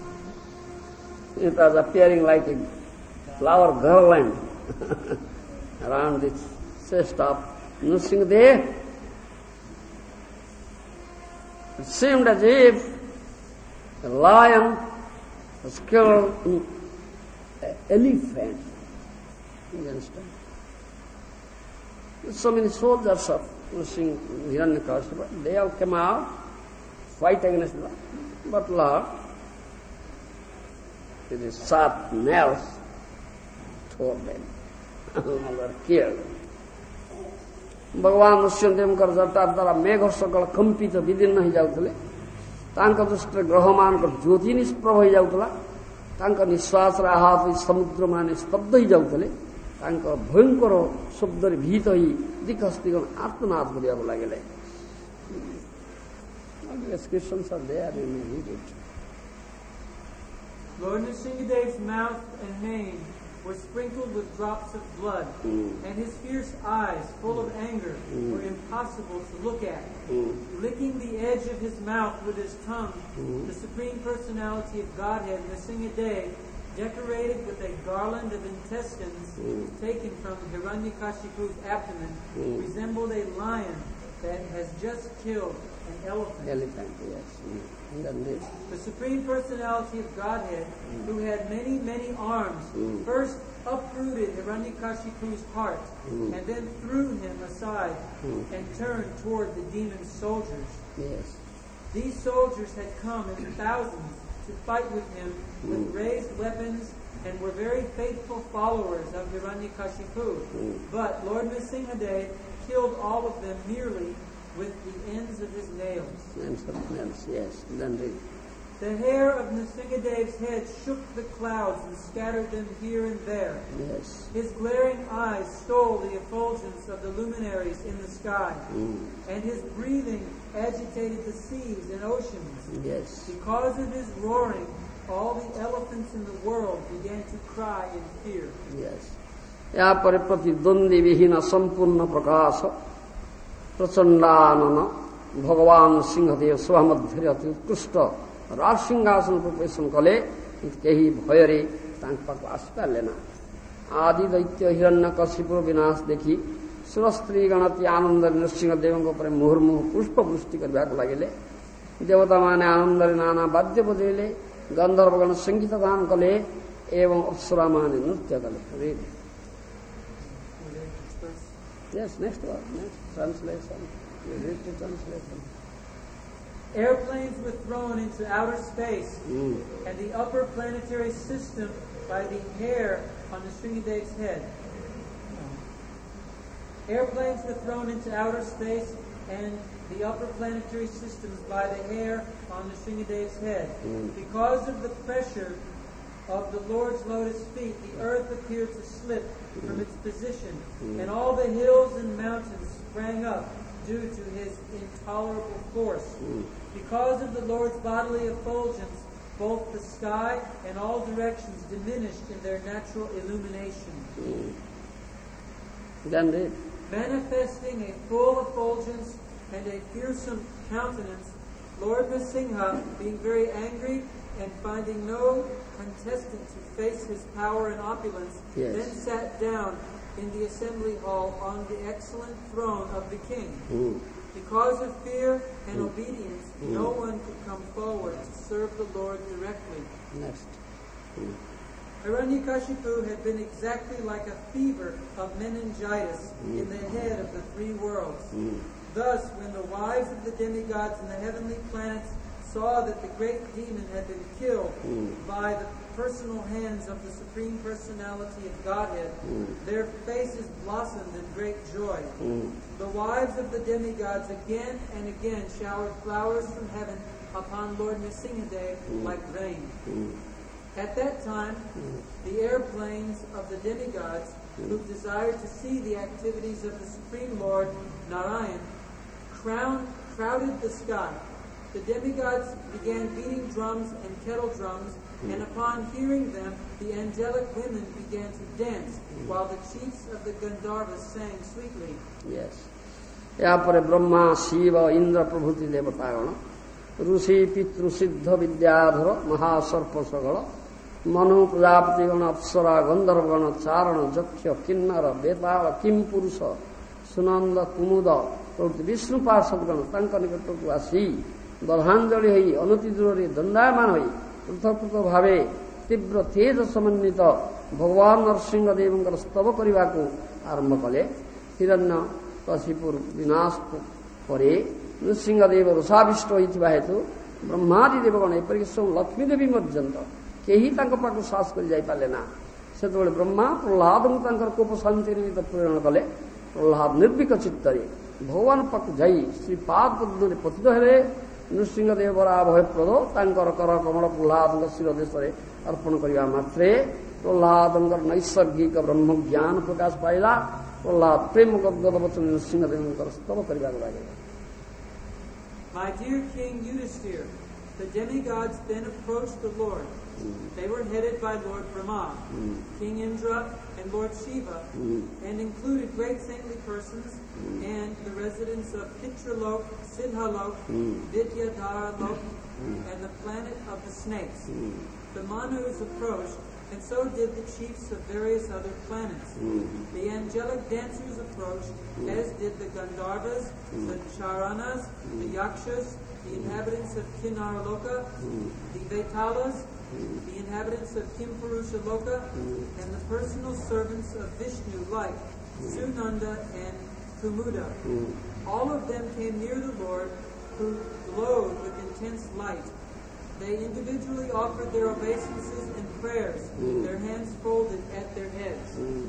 it was appearing like a flower garland around the chest of Nrsimhadev. It seemed as if a lion has killed an elephant. You understand? So many soldiers of Hiranyakashipu, they all came out, fight against Lord. But Lord, with his sharp nails, tore them. All were killed. भगवान नृसिंहदेवଙ୍କର जटा द्वारा मेघ सकल कंपित विदीर्ण हो जाउतले तांका दृष्टि ग्रहमानक ज्योति निष्प्रभ हो जाउतला तांका निश्वास रा हाथ समुद्र माने स्तब्ध हो जाउतले तांका भयंकर शब्दरे भीत होई दिखस्तिगण आत्मनाद गरियाको लागेले descriptions are there in read it. Lord Nrsingadev's mouth and mane were sprinkled with drops of blood, mm. and his fierce eyes, full of anger, mm. were impossible to look at. Mm. Licking the edge of his mouth with his tongue, mm. the Supreme Personality of Godhead, Nrsingadev, decorated with a garland of intestines mm. taken from Hiranyakashipu's abdomen, mm. resembled a lion that has just killed an elephant. Elephant, yes. Mm. The Supreme Personality of Godhead, mm. who had many, many arms, mm. first uprooted Hiranyakashipu's heart, mm. and then threw him aside mm. and turned toward the demon soldiers. Yes. These soldiers had come in thousands to fight with him mm. with raised weapons and were very faithful followers of Hiranyakashipu. Mm. But Lord Nrsingadev killed all of them merely with the ends of his nails. Ends of nails, yes. Then read. The hair of Nrsingadev's head shook the clouds and scattered them here and there. Yes. His glaring eyes stole the effulgence of the luminaries in the sky, mm. and his breathing agitated the seas and oceans. Yes. Because of his roaring, all the elephants in the world began to cry in fear. Yes. यहाँ पर प्रतिद्वंदी विहीन संपूर्ण प्रकाश प्रचंडानन भगवान सिंहदेव सभा मध्य अति उत्कृष्ट राज सिंहासन प्रवेशन कले कही भयरे पाक आसिपारे ना आदि दैत्य हिरण्यकशिपुर विनाश देखि सुर स्त्री गणति आनंद नृसिंहदेव मुहुर्मुह पुष्प वृष्टि करने लगे देवता माने आनंद नाना वाद्य बजेले गंधर्वगण संगीत गान कले एवं अप्सरा माने नृत्य कले. Yes, next one, next translation. You read the translation. Airplanes were thrown into outer space, mm. and the upper planetary system by the hair on Nrsingadev's head. Airplanes were thrown into outer space, and the upper planetary systems by the hair on Nrsingadev's head. Mm. Because of the pressure of the Lord's lotus feet, the earth appeared to slip mm. from its position, mm. and all the hills and mountains sprang up due to his intolerable force. Mm. Because of the Lord's bodily effulgence, both the sky and all directions diminished in their natural illumination. Mm. Then read. Manifesting a full effulgence and a fearsome countenance, Lord Nrsinga, being very angry and finding no contestant to face his power and opulence, yes. then sat down in the assembly hall on the excellent throne of the king. Mm. Because of fear and mm. obedience, mm. no one could come forward to serve the Lord directly. Next. Mm. Hiranyakashipu had been exactly like a fever of meningitis mm. in the head of the three worlds. Mm. Thus, when the wives of the demigods and the heavenly planets saw that the great demon had been killed mm. by the personal hands of the Supreme Personality of Godhead, mm. their faces blossomed in great joy. Mm. The wives of the demigods again and again showered flowers from heaven upon Lord Nrsingadev mm. like rain. Mm. At that time, mm. the airplanes of the demigods, mm. who desired to see the activities of the Supreme Lord Narayan, crowned, crowded the sky. The demigods began beating drums and kettle drums, mm. and upon hearing them, the angelic women began to dance, mm. while the chiefs of the Gandharvas sang sweetly. Yes. यहाँ पर ब्रह्मा शिव इंद्र प्रभृति देवतागण ऋषि पितृ सिद्ध विद्याधर महासर्प सगल मनु प्रजापतिगण अप्सरा गंधर्वगण चारण जक्ष किन्नर बेताल किम पुरुष सुनंद कुमुद प्रभृति विष्णु पार्षदगण तांक निकटकू आसी ଦର୍ଭାଞ୍ଜଳି ହୋଇ ଅନତି ଦୂରରେ ଦଣ୍ଡାୟମାନ ହୋଇ ପୃଥକ ପୃଥକ ଭାବେ ତୀବ୍ର ତେଜ ସମନ୍ୱିତ ଭଗବାନ ନରସିଂହଦେବଙ୍କର ସ୍ତବ କରିବାକୁ ଆରମ୍ଭ କଲେ। ହିରଣ୍ୟ କଶିପୁର ବିନାଶ ପରେ ନୃସିଂହଦେବ ରୋଷାବିଷ୍ଟ ହୋଇଥିବା ହେତୁ ବ୍ରହ୍ମାଦି ଦେବଗଣ ଏପରିକି ସବୁ ଲକ୍ଷ୍ମୀ ଦେବୀ ପର୍ଯ୍ୟନ୍ତ କେହି ତାଙ୍କ ପାଖକୁ ସାହସ କରି ଯାଇପାରିଲେ ନା। ସେତେବେଳେ ବ୍ରହ୍ମା ପ୍ରହ୍ଲାଦଙ୍କୁ ତାଙ୍କର କୋପ ଶାନ୍ତି ନିମିତ୍ତ ପ୍ରେରଣ କଲେ। ପ୍ରହ୍ଲାଦ ନିର୍ବିକ ଚିତ୍ତରେ ଭଗବାନ ପାଖକୁ ଯାଇ ଶ୍ରୀପାଦ ପଦ୍ମରେ ପତିତ ହେଲେ। ନୃସିଂହଦେବ ବରା ଭୟପ୍ରଦ ତାଙ୍କର କର କମଳ ପ୍ରହ୍ଲାଦଙ୍କ ଶିର ଦେଶରେ ଅର୍ପଣ କରିବା ମାତ୍ରେ ପ୍ରହ୍ଲାଦଙ୍କର ନୈସର୍ଗିକ ବ୍ରହ୍ମଜ୍ଞାନ ପ୍ରକାଶ ପାଇଲା। ପ୍ରହ୍ଲାଦ ପ୍ରେମ ଗଦ୍ଗଦ ବଚନ ନୃସିଂହଦେବଙ୍କର ସ୍ତବ କରିବାକୁ ଲାଗିଲେ। My dear King Yudhishthir, the demigods then approached the Lord. Mm. They were headed by Lord Brahma, mm. King Indra, and Lord Shiva, mm. and included great saintly persons mm. and the residents of Pitralok, Siddhalok, mm. Vidyadharalok, mm. and the planet of the snakes. Mm. The Manus approached, and so did the chiefs of various other planets. Mm. The angelic dancers approached, mm. as did the Gandharvas, mm. the Charanas, mm. the Yakshas, the inhabitants of Kinnaraloka, mm. the Vetalas, mm. the inhabitants of Kimpurushaloka, mm. and the personal servants of Vishnu like mm. Sunanda and Kumuda. Mm. All of them came near the Lord, who glowed with intense light. They individually offered their obeisances and prayers, mm. their hands folded at their heads. Mm.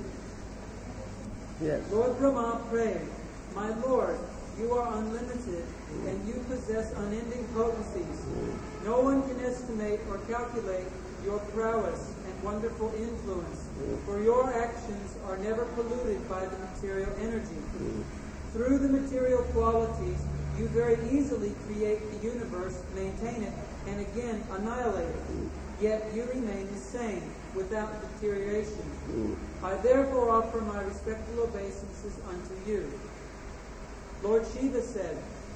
Yes. Lord Brahma prayed, "My Lord, you are unlimited, mm. and you possess unending potencies. Mm. No one can estimate or calculate your prowess and wonderful influence, mm. for your actions are never polluted by the material energy. Mm. Through the material qualities, you very easily create the universe, maintain it, and again annihilate it. Yet you remain the same, without deterioration. Mm. I therefore offer my respectful obeisances unto you." Lord Shiva said,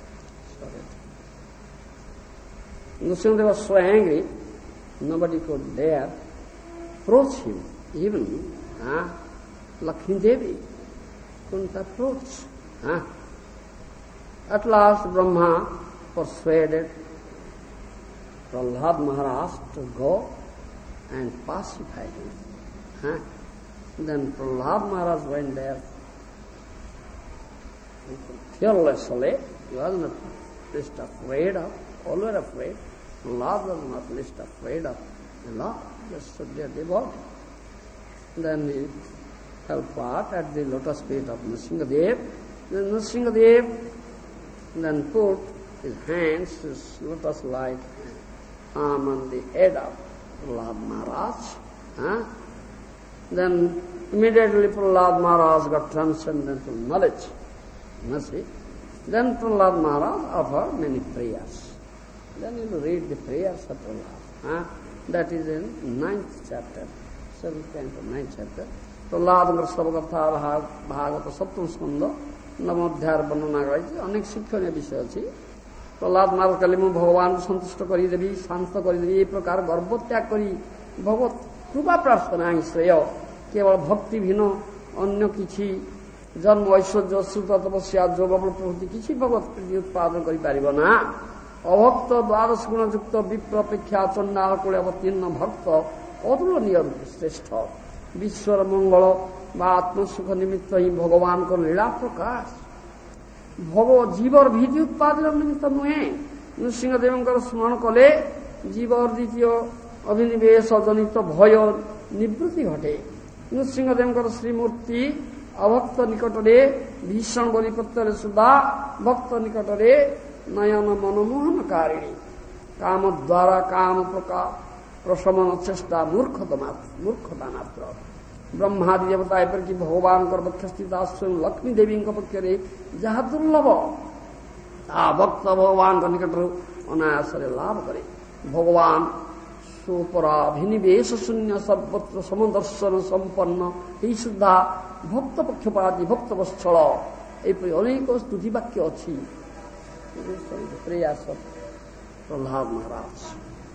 Nrsimhadev was so angry, nobody could dare approach him. Even uh, Lakshmi Devi couldn't approach. Uh. At last Brahma persuaded Prahlad Maharaj to go and pacify him. Huh? Then Prahlad Maharaj went there fearlessly. He was not least afraid of, always afraid. Prahlad was not least afraid of the Lord, just stood there devoted. Then he fell part at the lotus feet of Nrsimhadev. Then Nrsimhadev then put his hands, his lotus-like arm on the head of Prahlad Maharaj. Huh? Then immediately Prahlad Maharaj got transcendental knowledge. You see? Then Prahlad Maharaj offered many prayers. Then you will read the prayers of Prahlad. Huh? That is in ninth chapter, seventh canto, ninth chapter. Prahlad Gatha Bhagavata Saptam Skanda Namadhyar ବର୍ଣ୍ଣନା କରାଯାଇଛି। ଅନେକ ଶିକ୍ଷଣୀୟ ବିଷୟ ଅଛି। ପ୍ରହ୍ଲାଦ ମାର୍ଗ କଲେ ମୁଁ ଭଗବାନଙ୍କୁ ସନ୍ତୁଷ୍ଟ କରିଦେବି, ଶାନ୍ତ କରିଦେବି, ଏ ପ୍ରକାର ଗର୍ବ ତ୍ୟାଗ କରି ଭଗବତ କୃପା ପ୍ରାର୍ଥନା ହିଁ ଶ୍ରେୟ। କେବଳ ଭକ୍ତି ଭିନ୍ନ ଅନ୍ୟ କିଛି ଜନ୍ମ ଐଶ୍ୱର୍ଯ୍ୟ ଶ୍ରୁତ ତପସ୍ୟା ଯୋଗବଳ ପ୍ରଭୃତି କିଛି ଭଗବତ ପ୍ରୀତି ଉତ୍ପାଦନ କରିପାରିବ ନା। ଅଭକ୍ତ ଦ୍ୱାଦଶ ଗୁଣଯୁକ୍ତ ବିପ୍ର ଅପେକ୍ଷା ଚଣ୍ଡାଳ କୂଳେ ଅବତୀର୍ଣ୍ଣ ଭକ୍ତ ଅତୁଳନୀୟ ଶ୍ରେଷ୍ଠ। ବିଶ୍ୱର ମଙ୍ଗଳ ବା ଆତ୍ମସୁଖ ନିମିତ୍ତ ହିଁ ଭଗବାନଙ୍କ ଲୀଳା ପ୍ରକାଶ। ଭଗ ଜୀବର ଭୀତି ଉତ୍ପାଦନ ନିମିତ୍ତ ନୁହେଁ। ନୃସିଂହଦେବଙ୍କର ସ୍ମରଣ କଲେ ଜୀବର ଦ୍ୱିତୀୟ ଅଭିନିବେଶ ଜନିତ ଭୟ ନିବୃତ୍ତି ଘଟେ। ନୃସିଂହଦେବଙ୍କର ଶ୍ରୀମୂର୍ତ୍ତି ଅଭକ୍ତ ନିକଟରେ ଭୀଷଣ ବଲିପତ୍ରରେ ସୁଦ୍ଧା ଭକ୍ତ ନିକଟରେ ନୟନ ମନମୋହନକାରିଣୀ। କାମ ଦ୍ୱାରା କାମ ପ୍ରକାର ପ୍ରଶମନ ଚେଷ୍ଟା ମୂର୍ଖତା ମାତ୍ର। ବ୍ରହ୍ମାଦି ଦେବତା ଏପରିକି ଭଗବାନଙ୍କର ବକ୍ଷସ୍ଥିତ ସ୍ୱୟଂ ଲକ୍ଷ୍ମୀ ଦେବୀଙ୍କ ପକ୍ଷରେ ଯାହା ଦୁର୍ଲଭ ତାହା ଭକ୍ତ ଭଗବାନଙ୍କ ନିକଟରୁ ଅନାୟାସରେ ଲାଭ କରେ। ଭଗବାନ ସ୍ୱପରାଭିନିବେଶ ଶୂନ୍ୟ ସର୍ବତ୍ର ସମଦର୍ଶନ ସମ୍ପନ୍ନ ଏହି ସୁଦ୍ଧା ଭକ୍ତ ପକ୍ଷପାତୀ ଭକ୍ତ ବତ୍ସଳ ଏପରି ଅନେକ ସ୍ତୁତି ବାକ୍ୟ ଅଛି। ପ୍ରୟାସ ପ୍ରହ୍ଲାଦ ମହାରାଜ।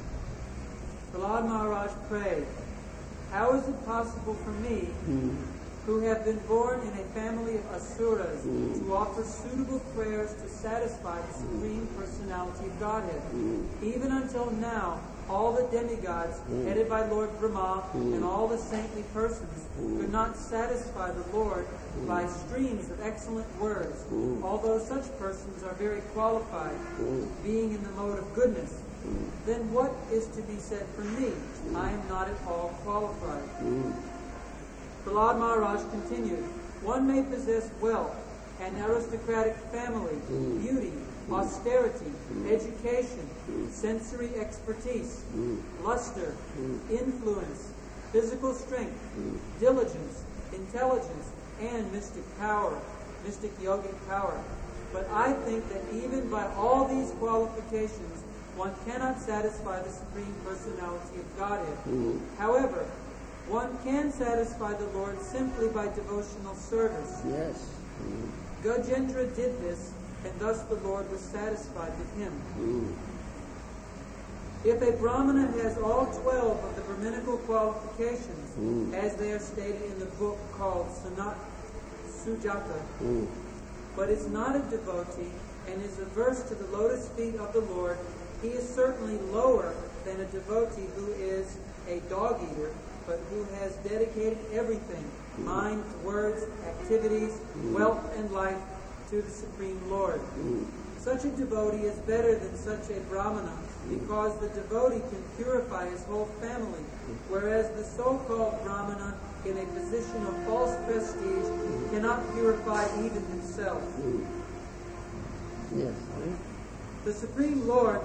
Prahlad Maharaj prayed, "How is it possible for me, mm. who have been born in a family of asuras, mm. to offer suitable prayers to satisfy the Supreme Personality of Godhead. Mm. Even until now, all the demigods, mm. headed by Lord Brahma, mm. and all the saintly persons mm. could not satisfy the Lord mm. by streams of excellent words, mm. although such persons are very qualified, mm. being in the mode of goodness. Mm. Then what is to be said for me? Mm. I am not at all qualified. Mm. Prahlad Maharaj continued, one may possess wealth, an aristocratic family, mm. beauty, mm. austerity, mm. education, mm. sensory expertise, mm. luster, mm. influence, physical strength, mm. diligence, intelligence, and mystic power, mystic yogic power. But I think that even by all these qualifications, one cannot satisfy the Supreme Personality of Godhead. mm. However, one can satisfy the Lord simply by devotional service. Yes. Mm. Gajendra did this, and thus the Lord was satisfied with him. Mm. If a Brahmana has all twelve of the Brahminical qualifications, mm. as they are stated in the book called Sanat Sujata, mm. but is not a devotee and is averse to the lotus feet of the Lord, he is certainly lower than a devotee who is a dog eater, but who has dedicated everything, mm. mind, words, activities, mm. wealth, and life to the Supreme Lord. Mm. Such a devotee is better than such a Brahmana, because the devotee can purify his whole family, whereas the so-called Brahmana, in a position of false prestige, cannot purify even himself. Mm. Yes. The Supreme Lord,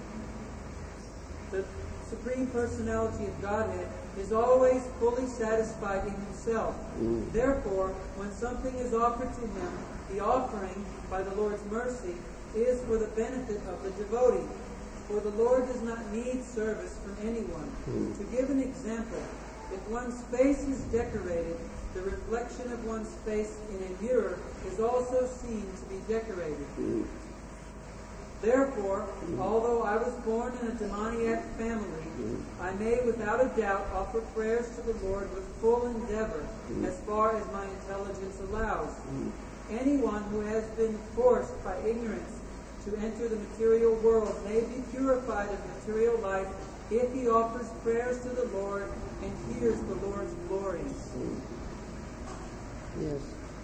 the Supreme Personality of Godhead, is always fully satisfied in himself. Mm. Therefore, when something is offered to him, the offering, by the Lord's mercy, is for the benefit of the devotee. For the Lord does not need service from anyone. Mm. To give an example, if one's face is decorated, the reflection of one's face in a mirror is also seen to be decorated. Mm. Therefore, mm. although I was born in a demoniac family, mm. I may without a doubt offer prayers to the Lord with full endeavor, mm. as far as my intelligence allows. Mm. Anyone who has been forced by ignorance to enter the material world may be purified of material life if he offers prayers to the Lord and hears the Lord's glories. Mm. Yes.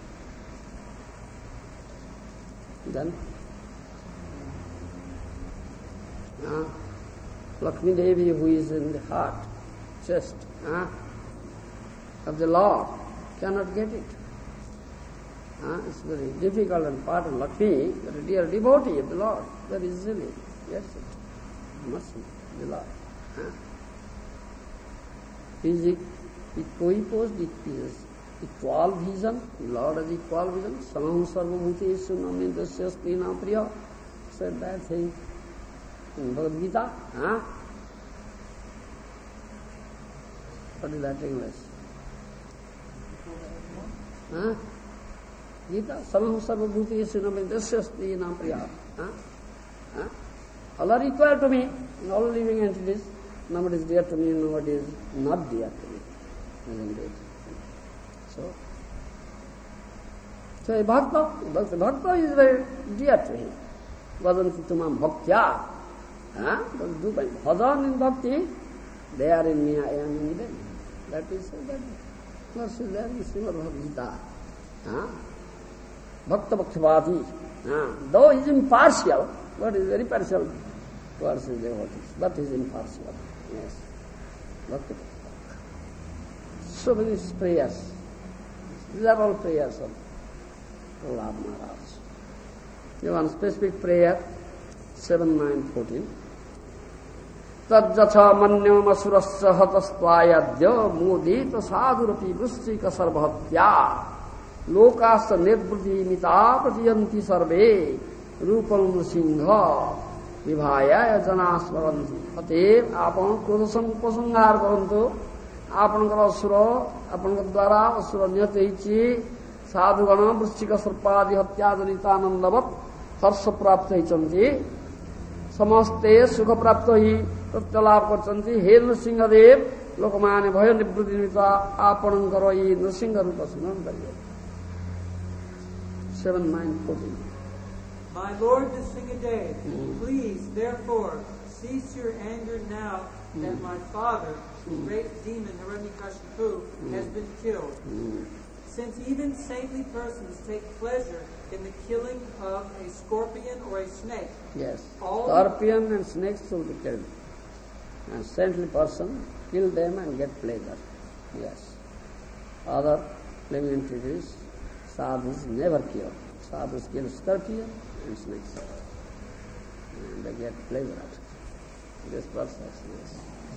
Then? Uh, Lakshmi Devi, who is in the heart, chest uh, of the Lord, cannot get it. Uh, it's very difficult and part of Lakshmi, but a dear devotee of the Lord, very easily gets it. Must be the Lord. Uh. Is it equiposed, it is equal vision, the Lord has equal vision. Samam sarvabhutesu namindasya stina priya, said that thing in Bhagavad Gita. Huh? What is that English? Huh? Gita, samam sarvabhutesu namindasya stina priya. Huh? Huh? All are equal to me, all living entities. Nobody is dear to me, nobody is not dear to me. Isn't it? So, so a bhakta, bhakta is very dear to him. Vadanti tumam bhaktya. Huh? But do by bhajan in bhakti, they are in me, I am in them. That is that verse is there in Srimad Bhagavad Gita. Huh? Bhakta bhaktivadi. Huh? Though he is impartial, but he is very partial towards his devotees, but he is impartial. Yes. Bhakti. So many prayers. These are all prayers of Prahlad Maharaj. One specific prayer, seven, nine, fourteen. Tajjatha manyam asurasya hatastvayadya mudita sadhurapi vrishtika sarvhatya lokasya nirvriti mita pratiyanti sarve rupam singha vibhaya jana smaranti. Atev ଆପଣ କ୍ରୋଧ ଉପସଂହାର କରନ୍ତୁ. ଆପଣଙ୍କର ଅସୁର ଆପଣଙ୍କ ଦ୍ୱାରା ଅସୁର ନିହତ ହେଇଛି. ସାଧୁଗଣ ବୃଶ୍ଚିକ ସର୍ପାଦି ହତ୍ୟା ଜନିତାନନ୍ଦବତ୍ ହର୍ଷ ପ୍ରାପ୍ତ ହେଇଛନ୍ତି. ସମସ୍ତେ ସୁଖ ପ୍ରାପ୍ତ ହୋଇ ତତ୍ତ୍ୱ ଲାଭ କରିଛନ୍ତି. ହେ ନୃସିଂହଦେବ ଲୋକମାନେ ଭୟ ନିବୃତ୍ତି ନିମିତ୍ତ ଆପଣଙ୍କର ଏଇ ନୃସିଂହ ରୂପ ସ୍ମରଣ କରିବେ। seven nine fourteen. My Lord Nrsingadev, mm. please, therefore, cease your anger now mm. that my father, the mm. great demon Hiranyakashipu, mm. has been killed. Mm. Since even saintly persons take pleasure in the killing of a scorpion or a snake. Yes, scorpion and snakes will be killed. And saintly person kill them and get pleasure. Yes. Other living entities, sadhus never kill. Sadhus kill scorpion and snakes. And they get pleasure out of it. This process, yes.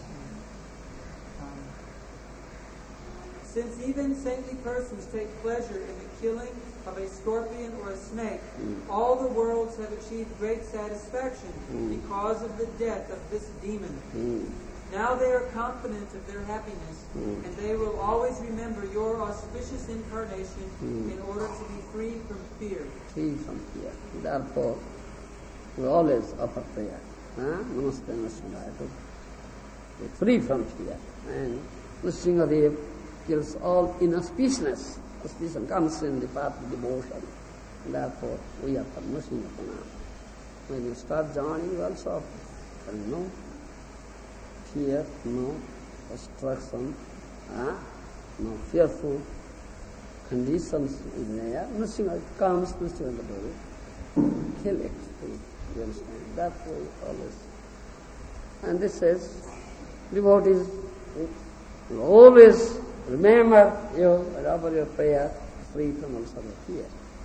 Since even saintly persons take pleasure in the killing of a scorpion or a snake, mm. all the worlds have achieved great satisfaction mm. because of the death of this demon. Mm. Now they are confident of their happiness, mm. and they will always remember your auspicious incarnation mm. in order to be free from fear. Free from fear. Therefore, we always offer prayer. Huh? Namaste, namaste. Free from fear. And Nrsingadev kills all inauspiciousness. Auspicion comes in the path of devotion. Therefore, we offer Nrsinga Pranam. When you start joining, you also offer. No fear, no obstruction, uh, no fearful conditions is there. Nrsinga comes to the body, kill it. You understand? That way always. And this says, devotees will always remember you and offer your prayer free from all sort of fear.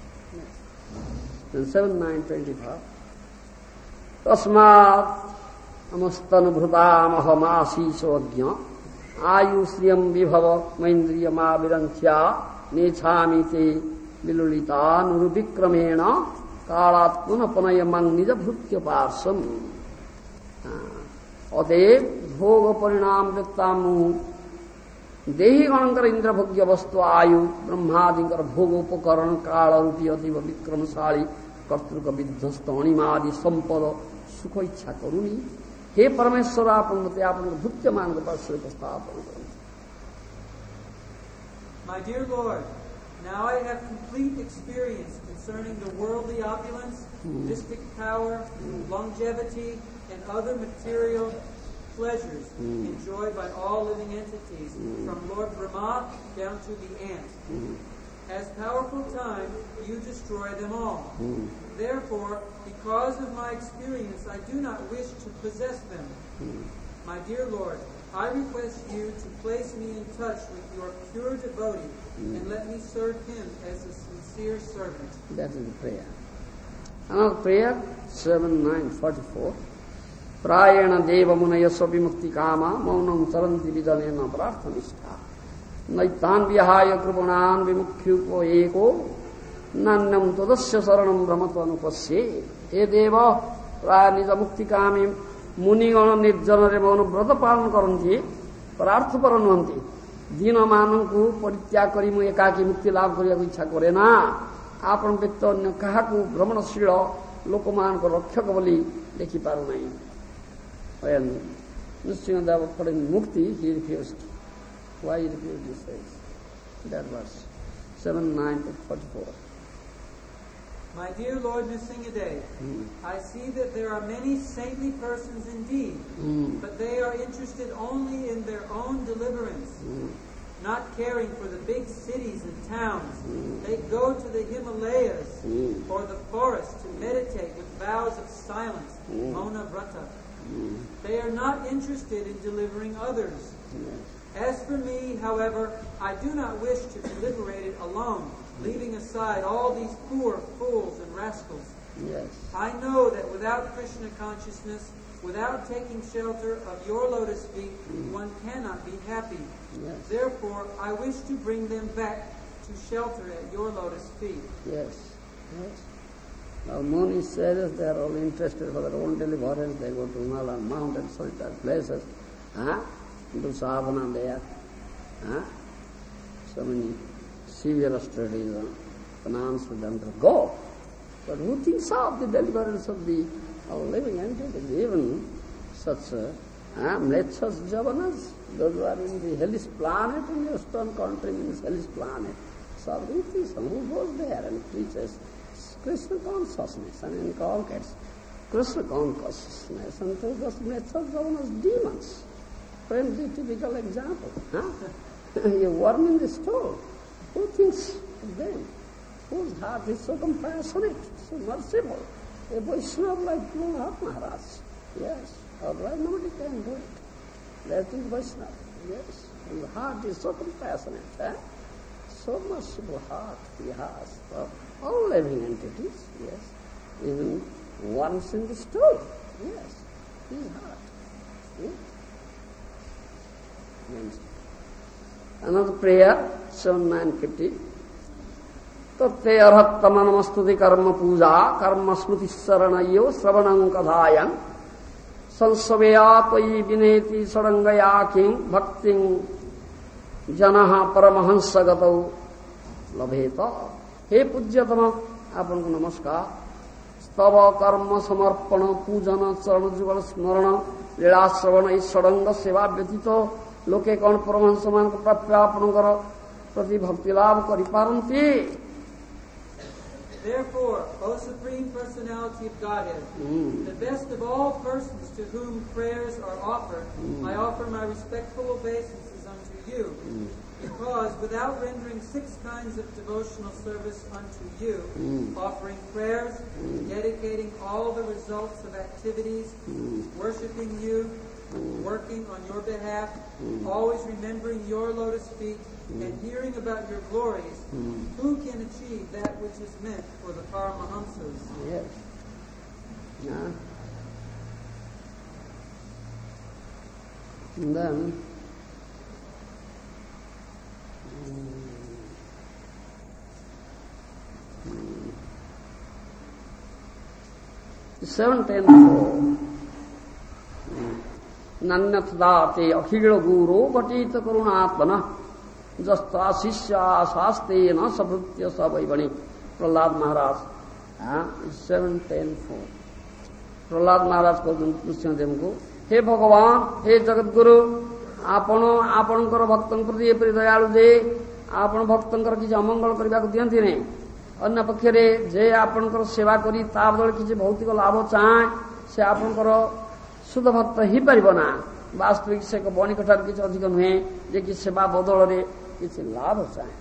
Then seven nine twenty-four. Tasmat amustanubhrutamahamaasisogya ayusriyam vibhava maindriyamaviranthya nechami te vilulita nuruvikramena kalat punapanayamang nijabhrutya parsam. Otev bhoga parinam viktamu देही गणकर इंद्र भोग्य वस्तु आयु ब्रह्मादिकर भोग उपकरण काल रूपी अतीव विक्रमशाली कर्तृक विध्वस्त अणिमादि संपद सुख इच्छा करुणी हे परमेश्वर आप आपण भूत्य मान को पास स्थापन करें. My dear Lord, now I have complete experience concerning the worldly opulence, mm. mystic power, mm. longevity, and other material pleasures mm. enjoyed by all living entities, mm. from Lord Brahma down to the ant. Mm. As powerful time, you destroy them all. Mm. Therefore, because of my experience, I do not wish to possess them. Mm. My dear Lord, I request you to place me in touch with your pure devotee mm. and let me serve him as a sincere servant. That is the prayer. Another prayer, seven nine forty-four. Prayena deva munaya svabhimukti kama maunam saranti vijanena prarthanistha naitan vihaya kripunan vimukhyuko eko nannam tadasya saranam brahmatvanupasye. He deva praya nija mukti kami munigana nirjanare manubrata palan karanti prarthapara nuhanti dina mananku parityaga kari mu ekaki mukti labh kariyako ichha kare na आपण व्यक्ति अन्य काहाकु भ्रमणशील लोकमानको रक्षक बोली देखि पारु नै. When Nrsingadev obtained mukti, he refused. Why he refused this phrase? That verse seven nine forty-four. My dear Lord Nrsingadev, mm. I see that there are many saintly persons indeed, mm. but they are interested only in their own deliverance, mm. not caring for the big cities and towns. Mm. They go to the Himalayas mm. or the forest to meditate with vows of silence, mm. Mauna Vrata. Mm. They are not interested in delivering others. Yes. As for me, however, I do not wish to be liberated alone, leaving aside all these poor fools and rascals. Yes. I know that without Krishna consciousness, without taking shelter of your lotus feet, mm. one cannot be happy. Yes. Therefore, I wish to bring them back to shelter at your lotus feet. Yes. Yes. Now, Muni says they are all interested for their own deliverance. They go to Himalayan mountains, solitary places, huh? do sadhana there. Huh? So many severe studies and finance for them to go. But who thinks of the deliverance of the living entities, even such uh, mlechas javanas, those who are in the hellish planet, in the stone country means hellish planet, serving Krishna, who goes there and preaches Krishna consciousness and inculcates Krishna consciousness and through those methods known as demons. Friend, the typical example. Huh? A worm in the stove. Who thinks of them? Whose heart is so compassionate, so merciful? A Vaishnava like Mahatma Maharaj. Yes, otherwise nobody can do it. That is Vaishnava. Yes, his heart is so compassionate. Eh? So merciful heart he has for all living entities. Yes, even worms in the stove. Yes, his heart. Yes. Yes. Another prayer, seven nine fifty. Tatte arhattama namastuti karma puja karma smriti saranayo sravanam kadhayan sansavaya tvai vineti sarangaya king bhakting janaha paramahansa gatau labheta. हे पूज्यतम आपनको नमस्कार. स्तव कर्म समर्पण पूजन चरण जुगल स्मरण लीला श्रवण ई षडंग सेवा व्यतीत लोके कौन परमहंस मान प्राप्य आपणकर प्रति भक्ति लाभ करि पारंती. Therefore, O Supreme Personality of Godhead, mm. the best of all persons to whom prayers are offered, mm. I offer my respectful obeisances unto you, mm. because without rendering six kinds of devotional service unto you, mm. offering prayers, mm. dedicating all the results of activities, mm. worshipping you, mm. working on your behalf, mm. always remembering your lotus feet, mm. and hearing about your glories, mm. who can achieve that which is meant for the Paramahamsas? Yes. Yeah. And then seventeen four. Nanyatdate akhila guru gatita karunatmana jasta sishya shastena sabhutya sabaivani. Prahlad Maharaj. seventeen four. Prahlad Maharaj को कृष्णदेव को हे भगवान हे जगत गुरु आपण आपणकर भक्तन प्रति एपरि दयालु जे आपण भक्तंकर किछि अमंगल करबाक दियंती नै. अन्य पक्षरे जे आपणकर सेवा करी ता बदल किछि भौतिक लाभ चाहे से आपणकर शुद्ध भक्त ही परिबो ना. वास्तविक से को बणी कठार किछि अधिक नुहे जे कि सेवा बदल रे किछि लाभ चाहे.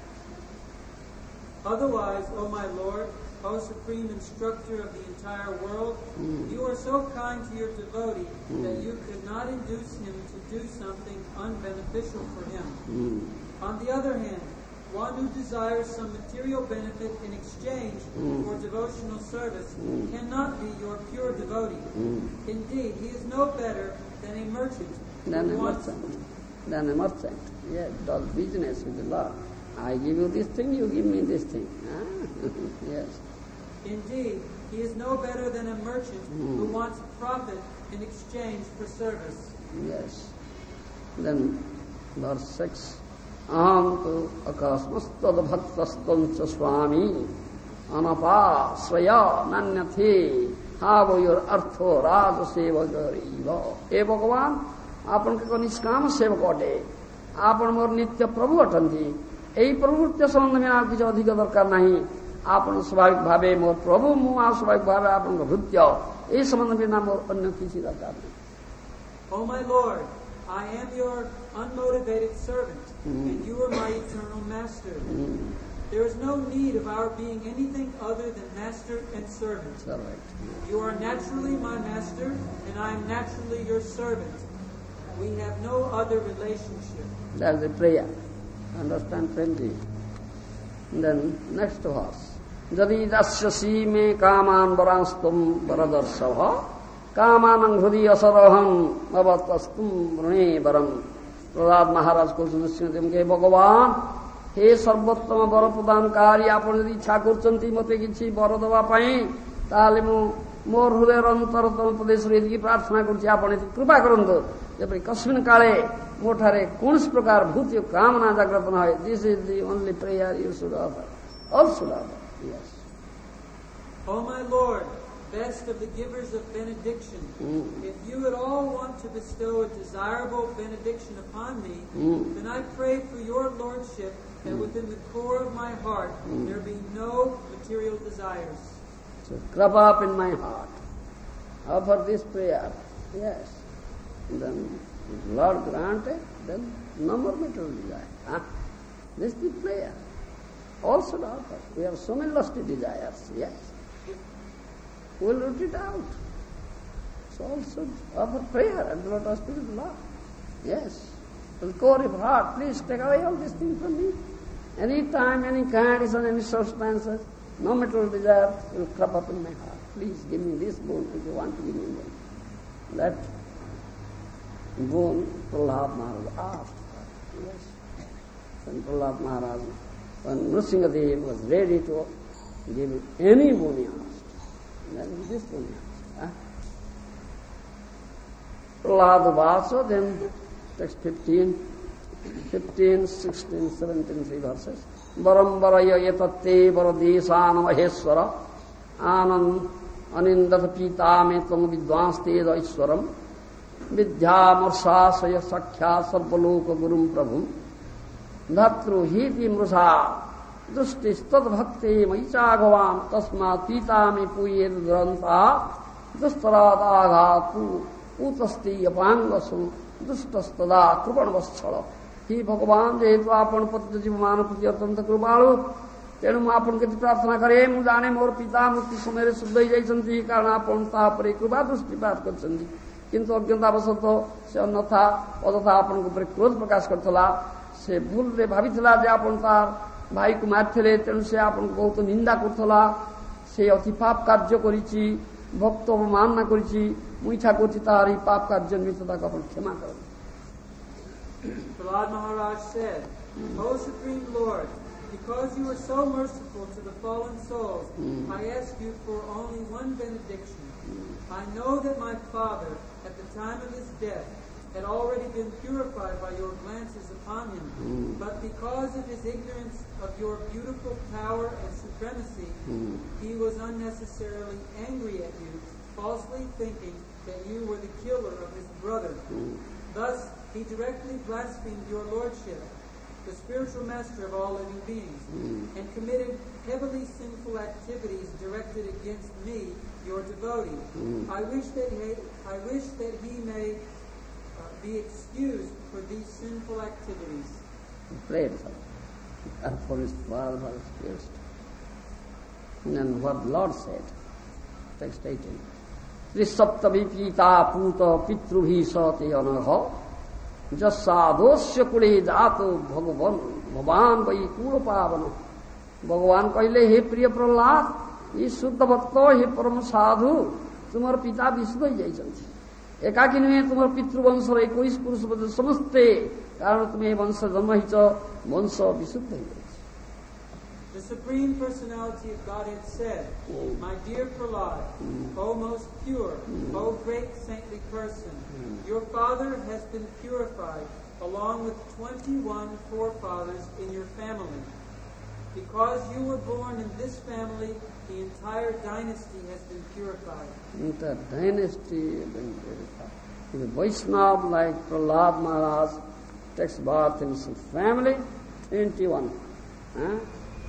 Otherwise, O my Lord, O Supreme Instructor of the entire world, mm. you are so kind to your devotee mm. that you could not induce him to do something unbeneficial for him. Mm. On the other hand, one who desires some material benefit in exchange mm. for devotional service mm. cannot be your pure devotee. Mm. Indeed, he is no better than a merchant. Than a merchant. Than a merchant. Yeah, does business with the Lord. I give you this thing, you give me this thing. Ah? Yes. Indeed, he is no better than a merchant mm. who wants profit in exchange for service. Yes. Then, verse six. Aham tu akasmastad bhaktastam cha swami anapa swaya nanyathe havoyor artho rajasevagariva. He Bhagavan, आपण के निष्काम सेवक अटे आपण मोर नित्य प्रभु अटंती. यही प्रभुत्व संबंध में आप किसी अधिक दरकार नहीं. आपण स्वाभाविक भावे मोर प्रभु मु आ स्वाभाविक भावे आपण भृत्य यही संबंध में ना मोर अन्य किसी दरकार नहीं. O my Lord, I am your unmotivated servant, mm. and you are my eternal master. Mm. There is no need of our being anything other than master and servant. Right. You are naturally my master, and I am naturally your servant. We have no other relationship. That's the prayer. Understand, friendly? Then next verse. Jadi dasyasi me kaman varanstum varadarsava kamanang hrudi asaraham avatastum rune varam. Prahlad Maharaj को सुनिश्चित के भगवान हे सर्वोत्तम वर प्रदानकारी आपण यदि इच्छा करचंती मते किछि वर दवा पई ताले मु मोर हृदय अंतरतम प्रदेश रे यदि प्रार्थना करछि आपण कृपा करंतो जेपरि कस्मिन काले मोठारे कोनस प्रकार भूत कामना जागृत न होय. This is the only prayer you should offer. All should offer. Yes. O my Lord, best of the givers of benediction, Mm. if you at all want to bestow a desirable benediction upon me, Mm. then I pray for your lordship that within the core of my heart there be no material desires. So crop up in my heart. Offer this prayer. Yes. Then if Lord granted, then no more material desire. Huh? This is the prayer. All should offer. We have so many lusty desires. Yes. We will root it out. So all should offer prayer and do not ask to the Lord. Yes. To the core of heart, please take away all these things from me. Any time, any condition, any circumstances, no material desire will crop up in my heart. Please give me this boon if you want to give me boon. That boon Prahlad Maharaj asked. Yes. When Prahlad Maharaj, when Nrsingadev was ready to give him any boon he asked, then this boon he asked. Huh? Prahlad Vasa, then text fifteen, fifteen, sixteen, seventeen, three verses. Varam varaya yatatte varadesana maheswara anand anindata pitame tvam vidvanste daiswaram vidyamarshasaya sakhya sarvaloka gurum prabhum dhatru hiti mrusa dushtistad bhakte maichagavan tasmat pitame puyed duranta dustaradaghatu utasti apangasu dustastada krupanvaschala. हे भगवान जेहेतु आपण पतित जीवमान प्रति अत्यंत कृपालु तेणु मु आपण केति प्रार्थना करे मु जाने मोर पिता मृत्यु समय शुद्ध हो जाइछन्ति कारण आपण ता परे कृपा दृष्टिपात करछन्ति किंतु अज्ञानतावशत से अन्यथा अतथा आपण को क्रोध प्रकाश करथला से भूल रे भाबिथला जे आपण तार भाई को मारथिले तेणु से आपण को बहुत निंदा करथला से अति पाप कार्य करिछि भक्त अवमानना करिछि मु इच्छा करछि तार ई पाप कार्य निमित्त ताक आपण क्षमा कर. Prahlad Maharaj said, O Supreme Lord, because you are so merciful to the fallen souls, mm. I ask you for only one benediction. Mm. I know that my father, at the time of his death, had already been purified by your glances upon him, mm. but because of his ignorance of your beautiful power and supremacy, mm. he was unnecessarily angry at you, falsely thinking that you were the killer of his brother. Mm. Thus, he directly blasphemed your lordship, the spiritual master of all living beings, mm. and committed heavily sinful activities directed against me, your devotee. Mm. I wish that he, I wish that he may uh, be excused for these sinful activities. He prayed for him, and for his father was pierced. And what the Lord said, text eighteen, Trisaptavi pita puta pitrubhi sate anarha जसादोष्य कुले जातो भगवान भगवान वही cool पावन. भगवान कहले हे प्रिय प्रहलाद ये शुद्ध भक्त हे परम साधु तुमर पिता विशुद्ध हो जाइछन्ति एकाकी नुहे तुमर पितृवंश र इक्कीस पुरुष समस्ते कारण तुम्हें वंश जन्म हिच वंश विशुद्ध हो. The Supreme Personality of Godhead said, mm. My dear Prahlad, mm. O most pure, mm. O great saintly person, mm. your father has been purified along with twenty-one forefathers in your family. Because you were born in this family, the entire dynasty has been purified. Entire dynasty has been purified. The Vaishnava like Prahlad Maharaj takes birth in some family, twenty-one. Huh?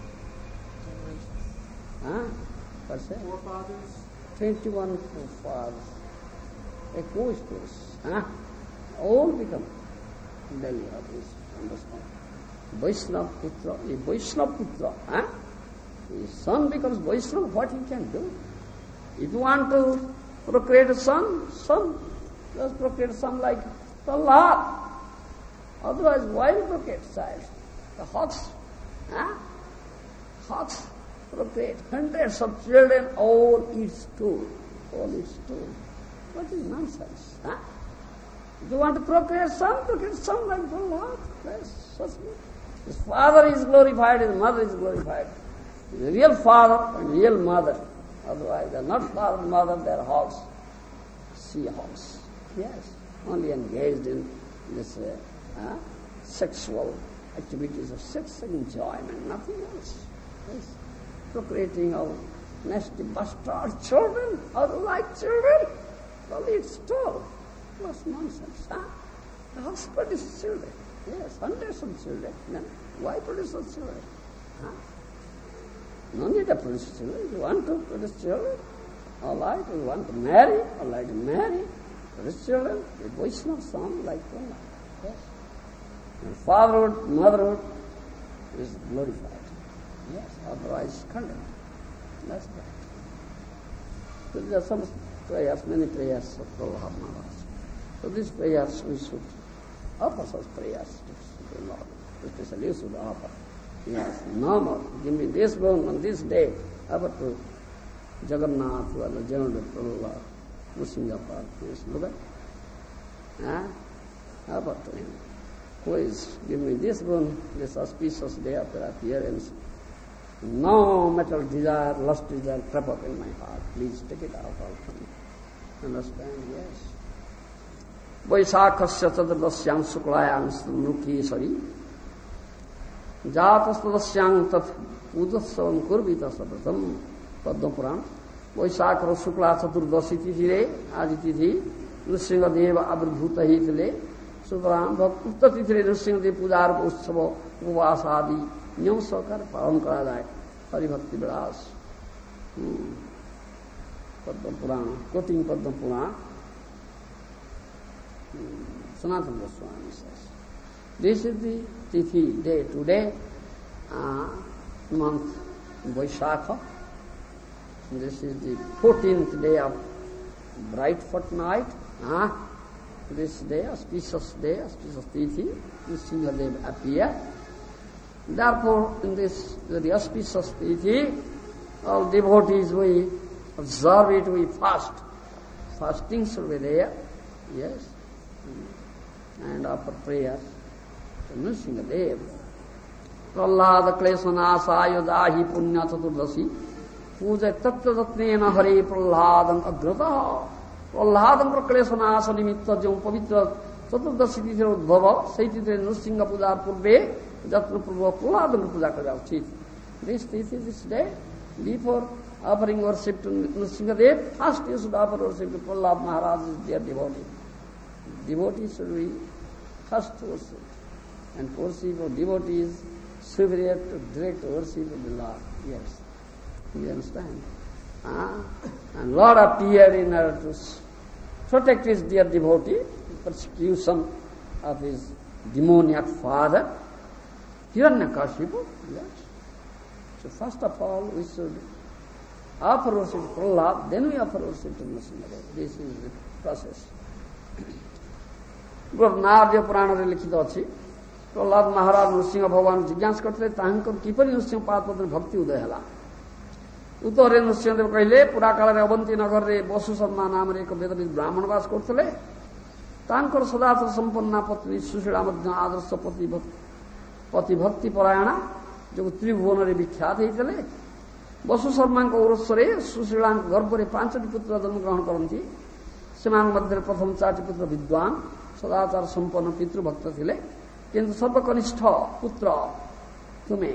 Huh? What's that? Forefathers. Twenty-one forefathers. A course course. Huh? All become Delhi this. Understand? Vaishnava Putra, a Vaishnava Putra. Huh? His son becomes Vaishnava, what he can do? If you want to procreate a son, son, just procreate a son like Prahlad. Otherwise, why procreate child? The hawks. Huh? Hawks. Procreate hundreds of children, all eat stool, all eat stool. What is nonsense? Huh? If you want to procreate son, procreate son like Prahlad. Yes, such good. His father is glorified, his mother is glorified. The real father and real mother. Otherwise, they are not father and mother, they are hogs, sea hogs. Yes, only engaged in this uh, uh, sexual activities of sex and enjoyment, nothing else. Yes. Procreating of nasty bastard children, how to like children? Well, it's told. Plus nonsense, huh? The house produces children. Yes, hundreds of children. Then why produce those children? Huh? No need to produce children. You want to produce children? All right, you want to marry? All right, marry. Produce children. The Vaishnava song like one. Yes. And fatherhood, motherhood is glorified. Yes, otherwise condemned. That's right. So there are some prayers, many prayers of Prahlad Maharaj. So these prayers we should offer such prayers to the Lord. Especially you should offer. Yes, no more. Give me this bone on this day. Offer to Jagannath or the General Prahlad, Nrsimha. Yes, look at. Huh? Offer to him. Please give me this bone, this auspicious day after appearance. No material desire, lust desire crept up in my heart. Please take it out all from me. Understand? Yes. Vaisakasya chaturdasyam suklayam mrukesari jatastasyam tat pujatsavam kurvita sabratam Padma Puran. Vaisakara Sukla Chaturdashi Tithire, Adi Tithi, Nrsimha Deva Abhirbhuta Hitile, Sutram, Bhakta Tithire Nrsimha Deva Pujar Utsava, Upasadi, Nyam Sakar, Param Karadai, Hari Bhakti Vilas. Padma Puran, quoting Padma Puran. Sanatana Goswami says, this is the Tithi day today, uh, month Vaishakha. This is the fourteenth day of bright fortnight. Uh, this day, auspicious day, auspicious Tithi, Nrsimha Deva appear. Therefore, in this very auspicious Tithi, all devotees we observe it, we fast. Fasting should be there, yes, and offer prayer to Nrsimha Deva. Prahlada Kleshanasaya Dahi Punya Chaturdasi Puja Tattva Tatnena Hare Prahladam Agrata Prahladam Prakleshanasa Nimitta Jom Pavitra Chaturdasi Tithira Udbhava Saitithira Nrsimha Puja Purve Jatna Purva Prahladam Puja Karya. This Tithi, this day, before offering worship to Nrsimha Deva, first you should offer worship to Prahlad Maharaj, is their devotee. Devotees should be first worship, and worship of devotees superior to direct worship of the Lord. Yes, you understand? Ah? And Lord appeared in order to protect his dear devotee, persecution of his demoniac father, Hiranyakashipu. Yes. So first of all, we should offer worship to Prahlad, then we offer worship to Nrsimha Deva. This is the process. नारदीय पुराण रे लिखित अछि प्रहलाद महाराज नृसिंह भगवान जिज्ञासा करते तांकर किपरि नृसिंह पादपद्म भक्ति उदय हला उत्तरे नृसिंह देव कहले पुरा काल रे अवंती नगर रे बसु शर्मा नाम रे एक वेदविद ब्राह्मण वास करथले तांकर सदाचार संपन्ना पत्नी सुशीला मध्य आदर्श पति पति भक्ति परायणा जो त्रिभुवन रे विख्यात हेतले बसु शर्मा को औरस रे सुशीला गर्भ रे पांचटी पुत्र जन्म ग्रहण करंती सेमान मध्य प्रथम चारटी पुत्र विद्वान सदाचार संपन्न पितृभक्त थिले किंतु सर्वकनिष्ठ पुत्र तुम्हें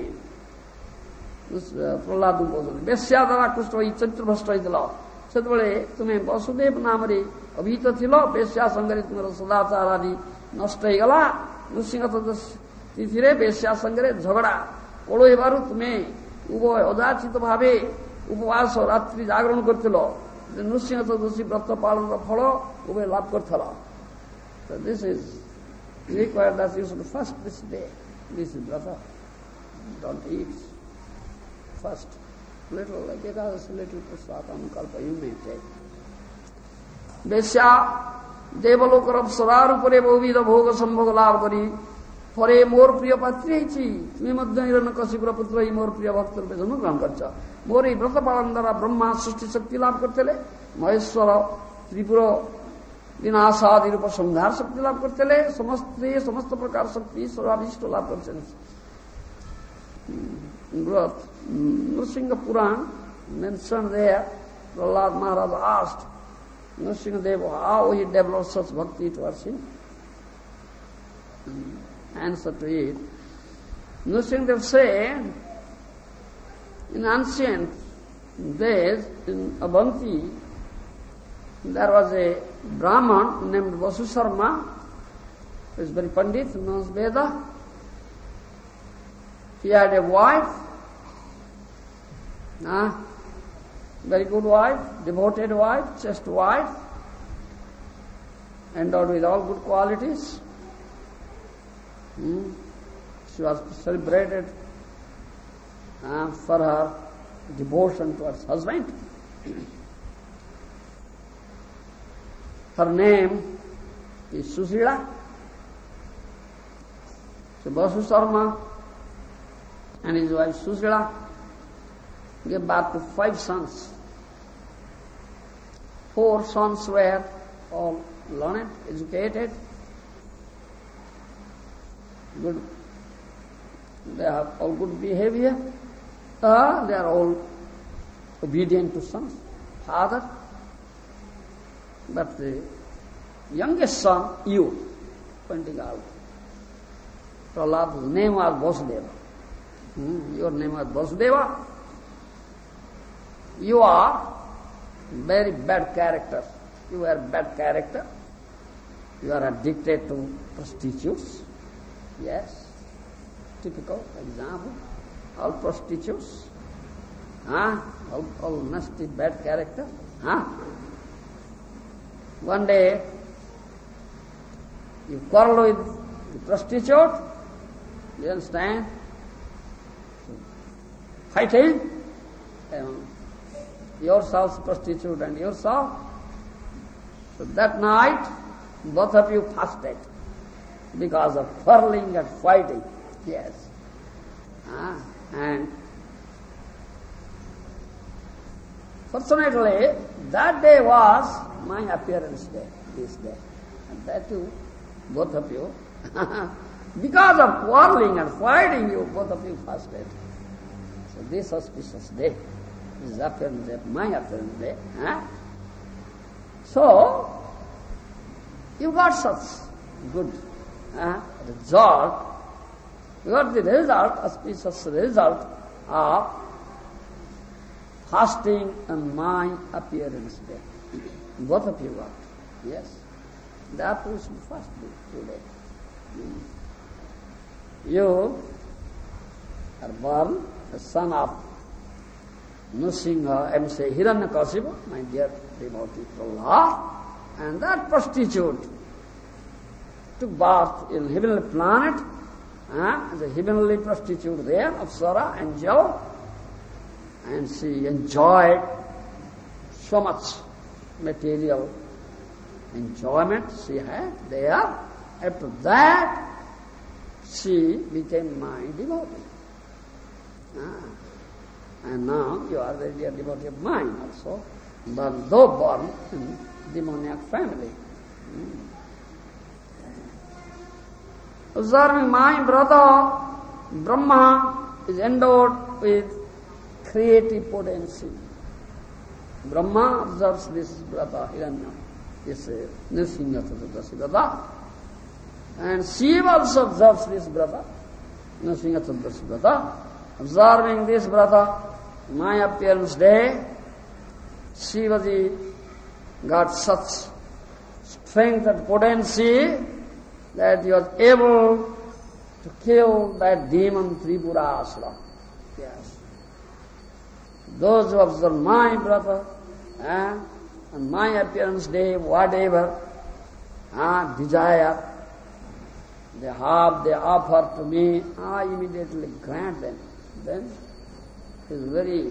प्रहलाद बेश्या द्वारा कुष्ठ होई चरित्रभ्रष्ट होइतल सेतबेले तुम्हें वसुदेव नाम रे अभिहित थिल बेश्या संगे तुमर सदाचार आदि नष्ट हो गला नृसिंह तिथिरे बेश्या संगे झगड़ा पड़ो हेबारु तुम्हें उभय अजाचित भावे उपवास रात्रि जागरण करथिल नृसिंह चतुर्दशी व्रत पालन फल उभय लाभ करथल. So this is required that you should fast this day. This is brother. Don't eat. Fast. Little, like it has little prasadam kalpa you may take. Besya devalokar apsarar upare bhovidha bhoga sambhoga labh kari pare more priya patri heichi tumi madhya hiranyakashipura putra hi more priya bhaktar pe janma grahana karcha more hi vrata palan dwara brahma srishti shakti labh kartele maheshwara tripura विनाशादि रूप संहार शक्ति लाभ करते समस्त समस्त प्रकार शक्ति सर्वाभिष्ट लाभ करते. Nrsimha Puran mentioned there, Prahlad Maharaj asked Nrsimha Deva how he developed such bhakti towards him. Answer to it, Nrsimha Deva said, in ancient There, in Avanti, there was a Brahman named Vasu Sarma, who is very Pandit, knows Veda. He had a wife, uh, very good wife, devoted wife, chaste wife, endowed with all good qualities. Hmm. She was celebrated uh, for her devotion towards husband. Her name is Susila. So Vasu Sarma and his wife Susila gave birth to five sons. Four sons were all learned, educated, good. They have all good behavior. Uh, they are all obedient to some father. But the youngest son, you, pointing out, Prahlad's name was Vasudeva. Hmm? Your name was Vasudeva. You are very bad character. You are bad character. You are addicted to prostitutes. Yes. Typical example. All prostitutes. Huh? All, all nasty, bad character. Huh? One day, you quarrel with the prostitute. You understand? Fighting. Um, yourself prostitute and yourself. So that night, both of you fasted because of quarreling and fighting. Yes. Ah, and fortunately, that day was my appearance day, this day. And that too, both of you, because of quarreling and fighting, you both of you fasted. So this auspicious day is appearance day, my appearance day. Huh? So, you got such good uh, result. You got the result, auspicious result of fasting on my appearance day. Both of you got. Yes. That we should fast today. You are born the son of Nrsimha, I am say Hiranyakasipu, my dear devotee Prahlad, and that prostitute took birth in heavenly planet, uh, the heavenly prostitute there, Apsara, angel, and she enjoyed so much material enjoyment she had there. After that, she became my devotee. Ah. And now you are the dear devotee of mine also, but though born in demoniac family. Hmm. Observing my brother, Brahma is endowed with creative potency. Brahma observes this brother, Hiranya, this uh, Nrsimha Chaturdashi brother. And Shiva also observes this brother, Nrsimha Chaturdashi brother. Observing this brother, my appearance day, Shivaji got such strength and potency that he was able to kill that demon Tripurasura. Yes. Those who observe my brother, eh, on my appearance day, whatever eh, desire they have, they offer to me, I immediately grant them. Then he is very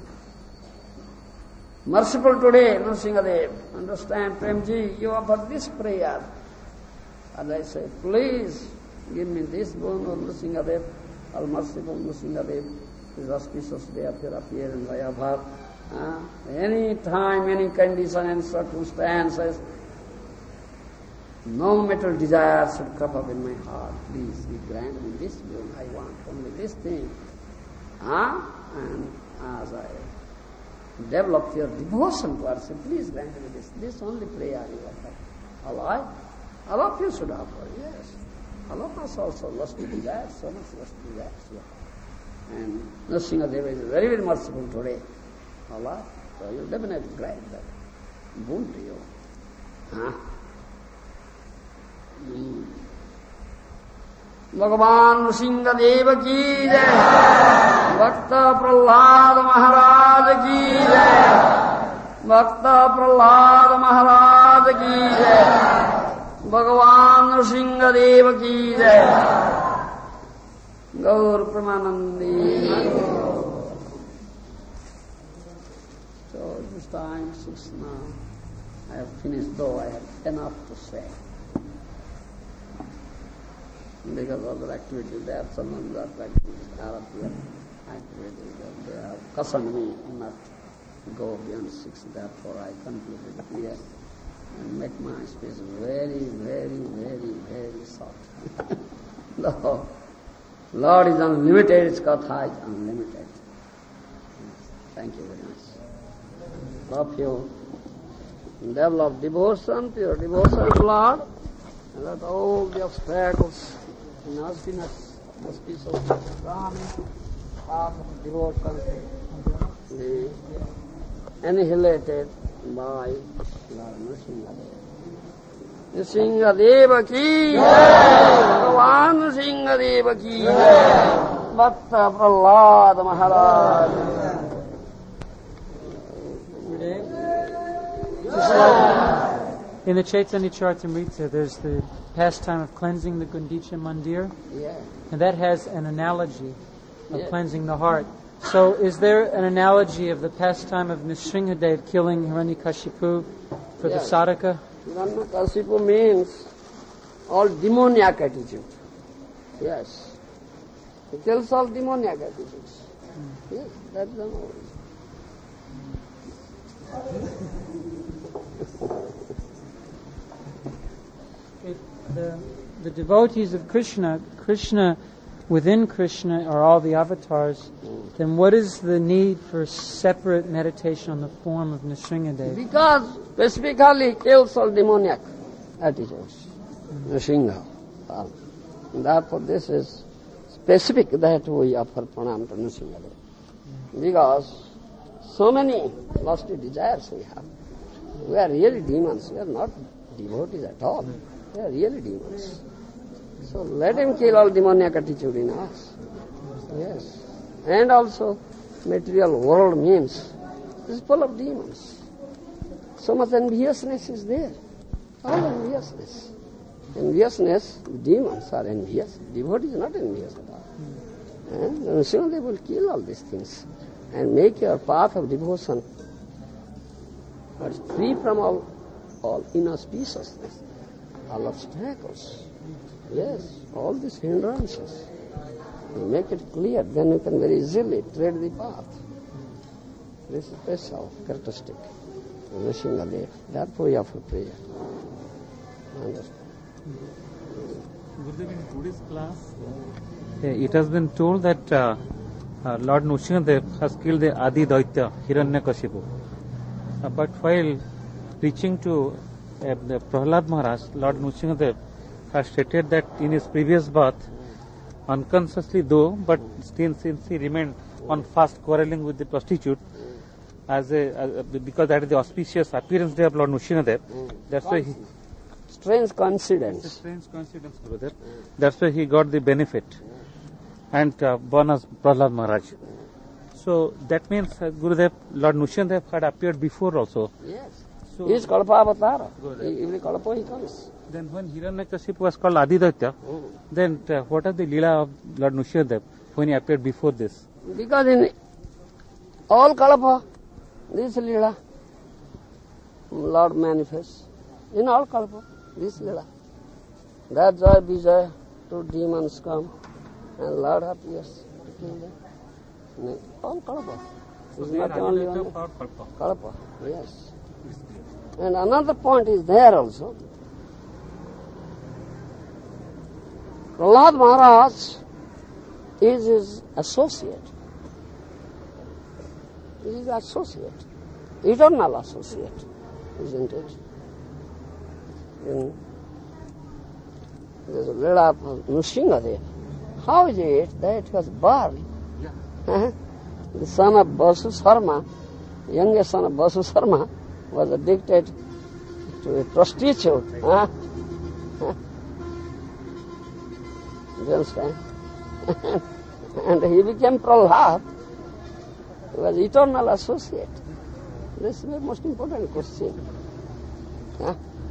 merciful today, Nrsimhadev. Understand, Premji, you offer this prayer. And I say, please give me this boon of Nrsimhadev, all merciful Nrsimhadev. His auspicious day of your appearance I have heard. Uh, any time, any condition and circumstances, no material desire should crop up in my heart. Please, you grant me this boon. I want only this thing. Uh, and as I develop your devotion towards him, please grant me this. This only prayer you offer. All right? All of you should offer, yes. All of us also lust to desire, so much lust to desire. And Nrsimhadev is very, very merciful today. a lot. So you'll definitely grant that boon to you. Huh? Hmm. भगवान नृसिंहदेव की जय, भक्त प्रहलाद महाराज की जय, भक्त प्रहलाद महाराज की जय, भगवान नृसिंहदेव की जय, गौर Premanandi. So this time six now. I have finished, though I have enough to say. Because of the activities there, some of the activities, Arabian activities, they have cautioned me not to go beyond six. Therefore, I concluded here and make my speech very, very, very, very short. The Lord is unlimited, His Katha is unlimited. Thank you very much. Love you. Develop devotion, pure devotion to Lord, and let all the obstacles in nastiness, auspiciousness, calming, path of devotion be annihilated by Lord Nrsimhadev. Nrsimhadev ki jai, Bhagavan Nrsimhadev ki jai, Bhakta Prahlad Maharaj. In the Chaitanya Charitamrita, there's the pastime of cleansing the Gundicha Mandir, Yeah. and that has an analogy of Yeah. cleansing the heart. So is there an analogy of the pastime of Nrsimhadev killing Hiranyakashipu for Yes. the sadhaka? Hiranyakashipu means all demoniac attitude. Yes. He kills all demoniac attitudes. Mm. Yes, that's the whole. It, the, the devotees of Krishna, Krishna, within Krishna are all the avatars, mm. then what is the need for separate meditation on the form of Nrsimhadev? Because specifically kills all demoniac attitudes. Mm. Nrsimha. Uh, therefore this is specific that we offer pranam to Nrsimhadev. Mm. Because so many lusty desires we have. We are really demons. We are not devotees at all. We are really demons. So let him kill all demoniac attitude in us. Yes. And also material world means is full of demons. So much enviousness is there. All enviousness. Enviousness, demons are envious. Devotee is not envious at all. And soon they will kill all these things and make your path of devotion but free from all, all inauspiciousness, all obstacles. Yes, all these hindrances. You make it clear, then you can very easily tread the path. This is special characteristic of Nrsimhadev. Therefore we offer prayer. Understand? Gurudev, in today's class, uh, it has been told that uh, uh, Lord Nrsimhadev has killed the Adi Daitya, Hiranyakashipu. Uh, but while preaching to uh, the Prahlad Maharaj, Lord Nrsimhadev has stated that in his previous birth, unconsciously though, but still since he remained on fast quarreling with the prostitute, as a, as a because that is the auspicious appearance day of Lord Nrsimhadev, mm. that's why he... Strange coincidence. It's a strange coincidence, brother. That's why he got the benefit and uh, born as Prahlad Maharaj. So that means uh, Gurudev, Lord Nrsimhadev had appeared before also. Yes. So he is Kalpa Avatara. Every Kalpa he comes. Then when Hiranyakashipu was called Adidaitya, mm. then uh, what are the Leela of Lord Nrsimhadev when he appeared before this? Because in all Kalpa, this Leela, Lord manifests. In all Kalpa, this Leela. That Jai Vijay, two demons come and Lord appears to kill them. In all Kalpa. So it's they not are only Adidaitya one. or Kalpa? Kalpa, yes. And another point is there also. Prahlad Maharaj is his associate. He is his associate, eternal associate, isn't it? In there's a Leela of Nrsimhadev. How is it that it was born? Yeah. Uh-huh. The son of Basu Sarma youngest son of Basu Sharma, was addicted to a prostitute. Huh? Huh? You understand? And he became Prahlad. He was eternal associate. This is the most important question. Huh?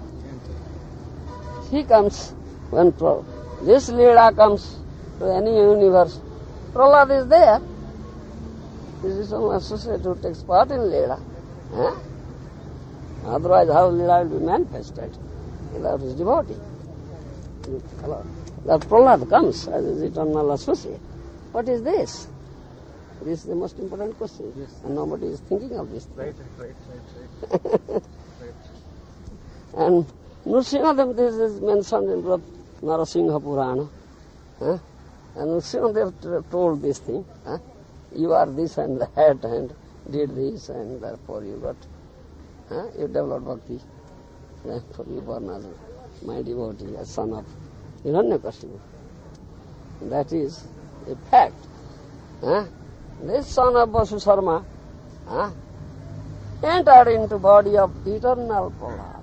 He comes when Pra- this Leela comes to any universe. Prahlad is there. This is some associate who takes part in Leela. Huh? Otherwise, how Leela will be manifested? Without his devotee. That Prahlad comes as his eternal associate. What is this? This is the most important question. Yes. And nobody is thinking of this. Right, right, right, right. right. And Nrsimhadev, this is mentioned in the Narasingha Purana. Huh? And Nrsimhadev told this thing. Huh? You are this and that and did this and therefore you got, huh? you developed bhakti. Therefore you born as my devotee, a son of Hiranyakashipu. That is a fact. Huh? This son of Basu Sharma huh, entered into body of eternal Prahlad.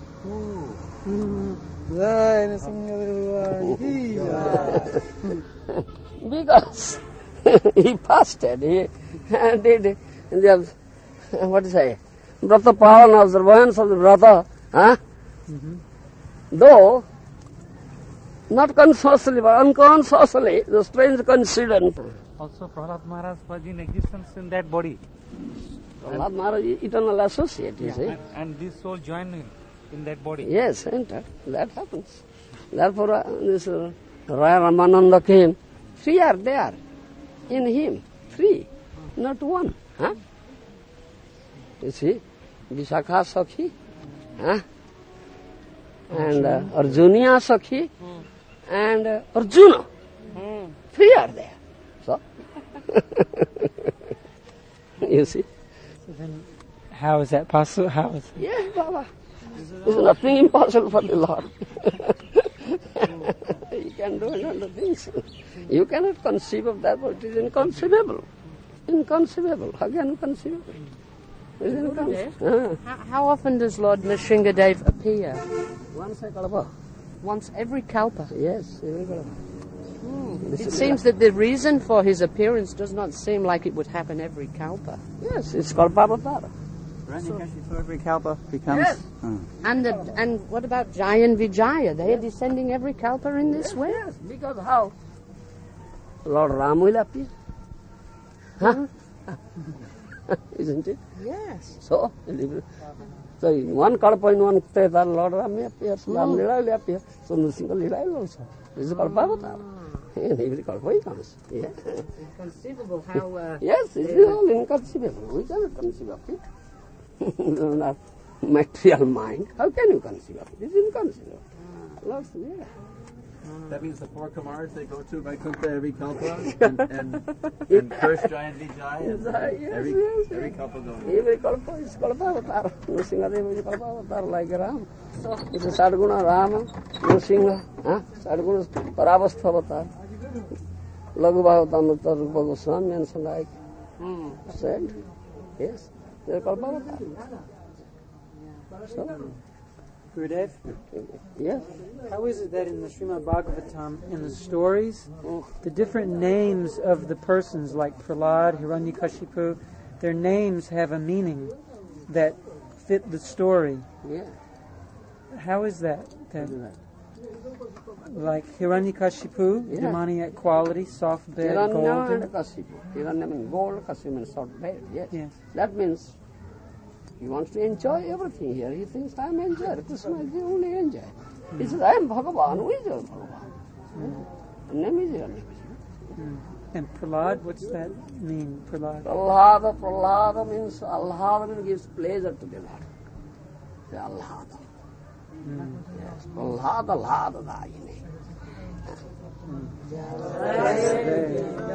Because he fasted, he did the, what to say, Vrata Pavana, observance of the Vrata, huh? Mm-hmm. Though not consciously but unconsciously, the strange coincidence. Also, Prahlad Maharaj was in existence in that body. Prahlad Maharaj is eternal associate, you yeah, see. And, and this soul joined in, in that body. Yes, entered. That happens. Therefore, uh, this uh, Raya Ramananda came. Three are there in him. Three, not one. Huh? You see, Vishakha Sakhi, huh? and uh, Arjunia Sakhi, and uh, Arjuna. Three are there. So, you see. So then, how is that possible? How is? Yes, Baba. There is nothing impossible for the Lord. He can do another things. You cannot conceive of that, but it is inconceivable. Inconceivable. How can you conceive of it? It is inconceivable. How, how often does Lord Nrsingadev appear? Once a kalpa. Once every kalpa. Yes, every kalpa. Hmm. It seems that the reason for his appearance does not seem like it would happen every kalpa. Yes, it's called Pavatar. Hiranyakashipu every kalpa becomes. Yes. Oh. And the, and what about Jaya and Vijaya? They are descending every kalpa in this Yes, way? yes, because how? Lord Ram will appear. Huh? Isn't it? Yes. So, so in one kalpa, in one Treta, Lord Ram may appear, so Ram Lila will appear, so Nrsimha Lila will also. This is called Pavatar. In every kalpa he comes. Yeah. Inconceivable how... Uh, Yes, it is all inconceivable. We cannot conceive of it. Not material mind. How can you conceive of it? It is inconceivable. Lord's Lila. That means the four Kumars they go to Vaikuntha every kalpa and, and, and curse giant Vijay and Yes, every, yes, every yes. kalpa goes. Every kalpa is called Avatar. Nrsimhadev is called Avatar like Ram. So it is Sadguna Rama, Nrsimha, huh? Sadguna Paravastha Avatar. Laghu Bhagavatam Rupa Goswami and so like said. Yes, they are called Avatar. So, Gurudev, yes. how is it that in the Srimad Bhagavatam, in the stories, the different names of the persons like Prahlad, Hiranyakashipu, their names have a meaning that fit the story? Yeah. How is that? that like Hiranyakashipu, Yeah. demoniac quality, soft bed, Hiranya golden. and Kashipu. Hiranya means gold, Kashipu means soft bed. Yes. Yes. That means he wants to enjoy everything here. He thinks I am enjoyer. Krishna is the only enjoyer. He says, I am Bhagavan. Who is your Bhagavan? The name is Hiranyakashipu. Mm. And Prahlad, what's that mean, Prahlad? Prahlada, Prahlada means, Allada means gives pleasure to the Lord. The Allada. Mm. Yes. Prahlada, Allada, Dayini. Mm.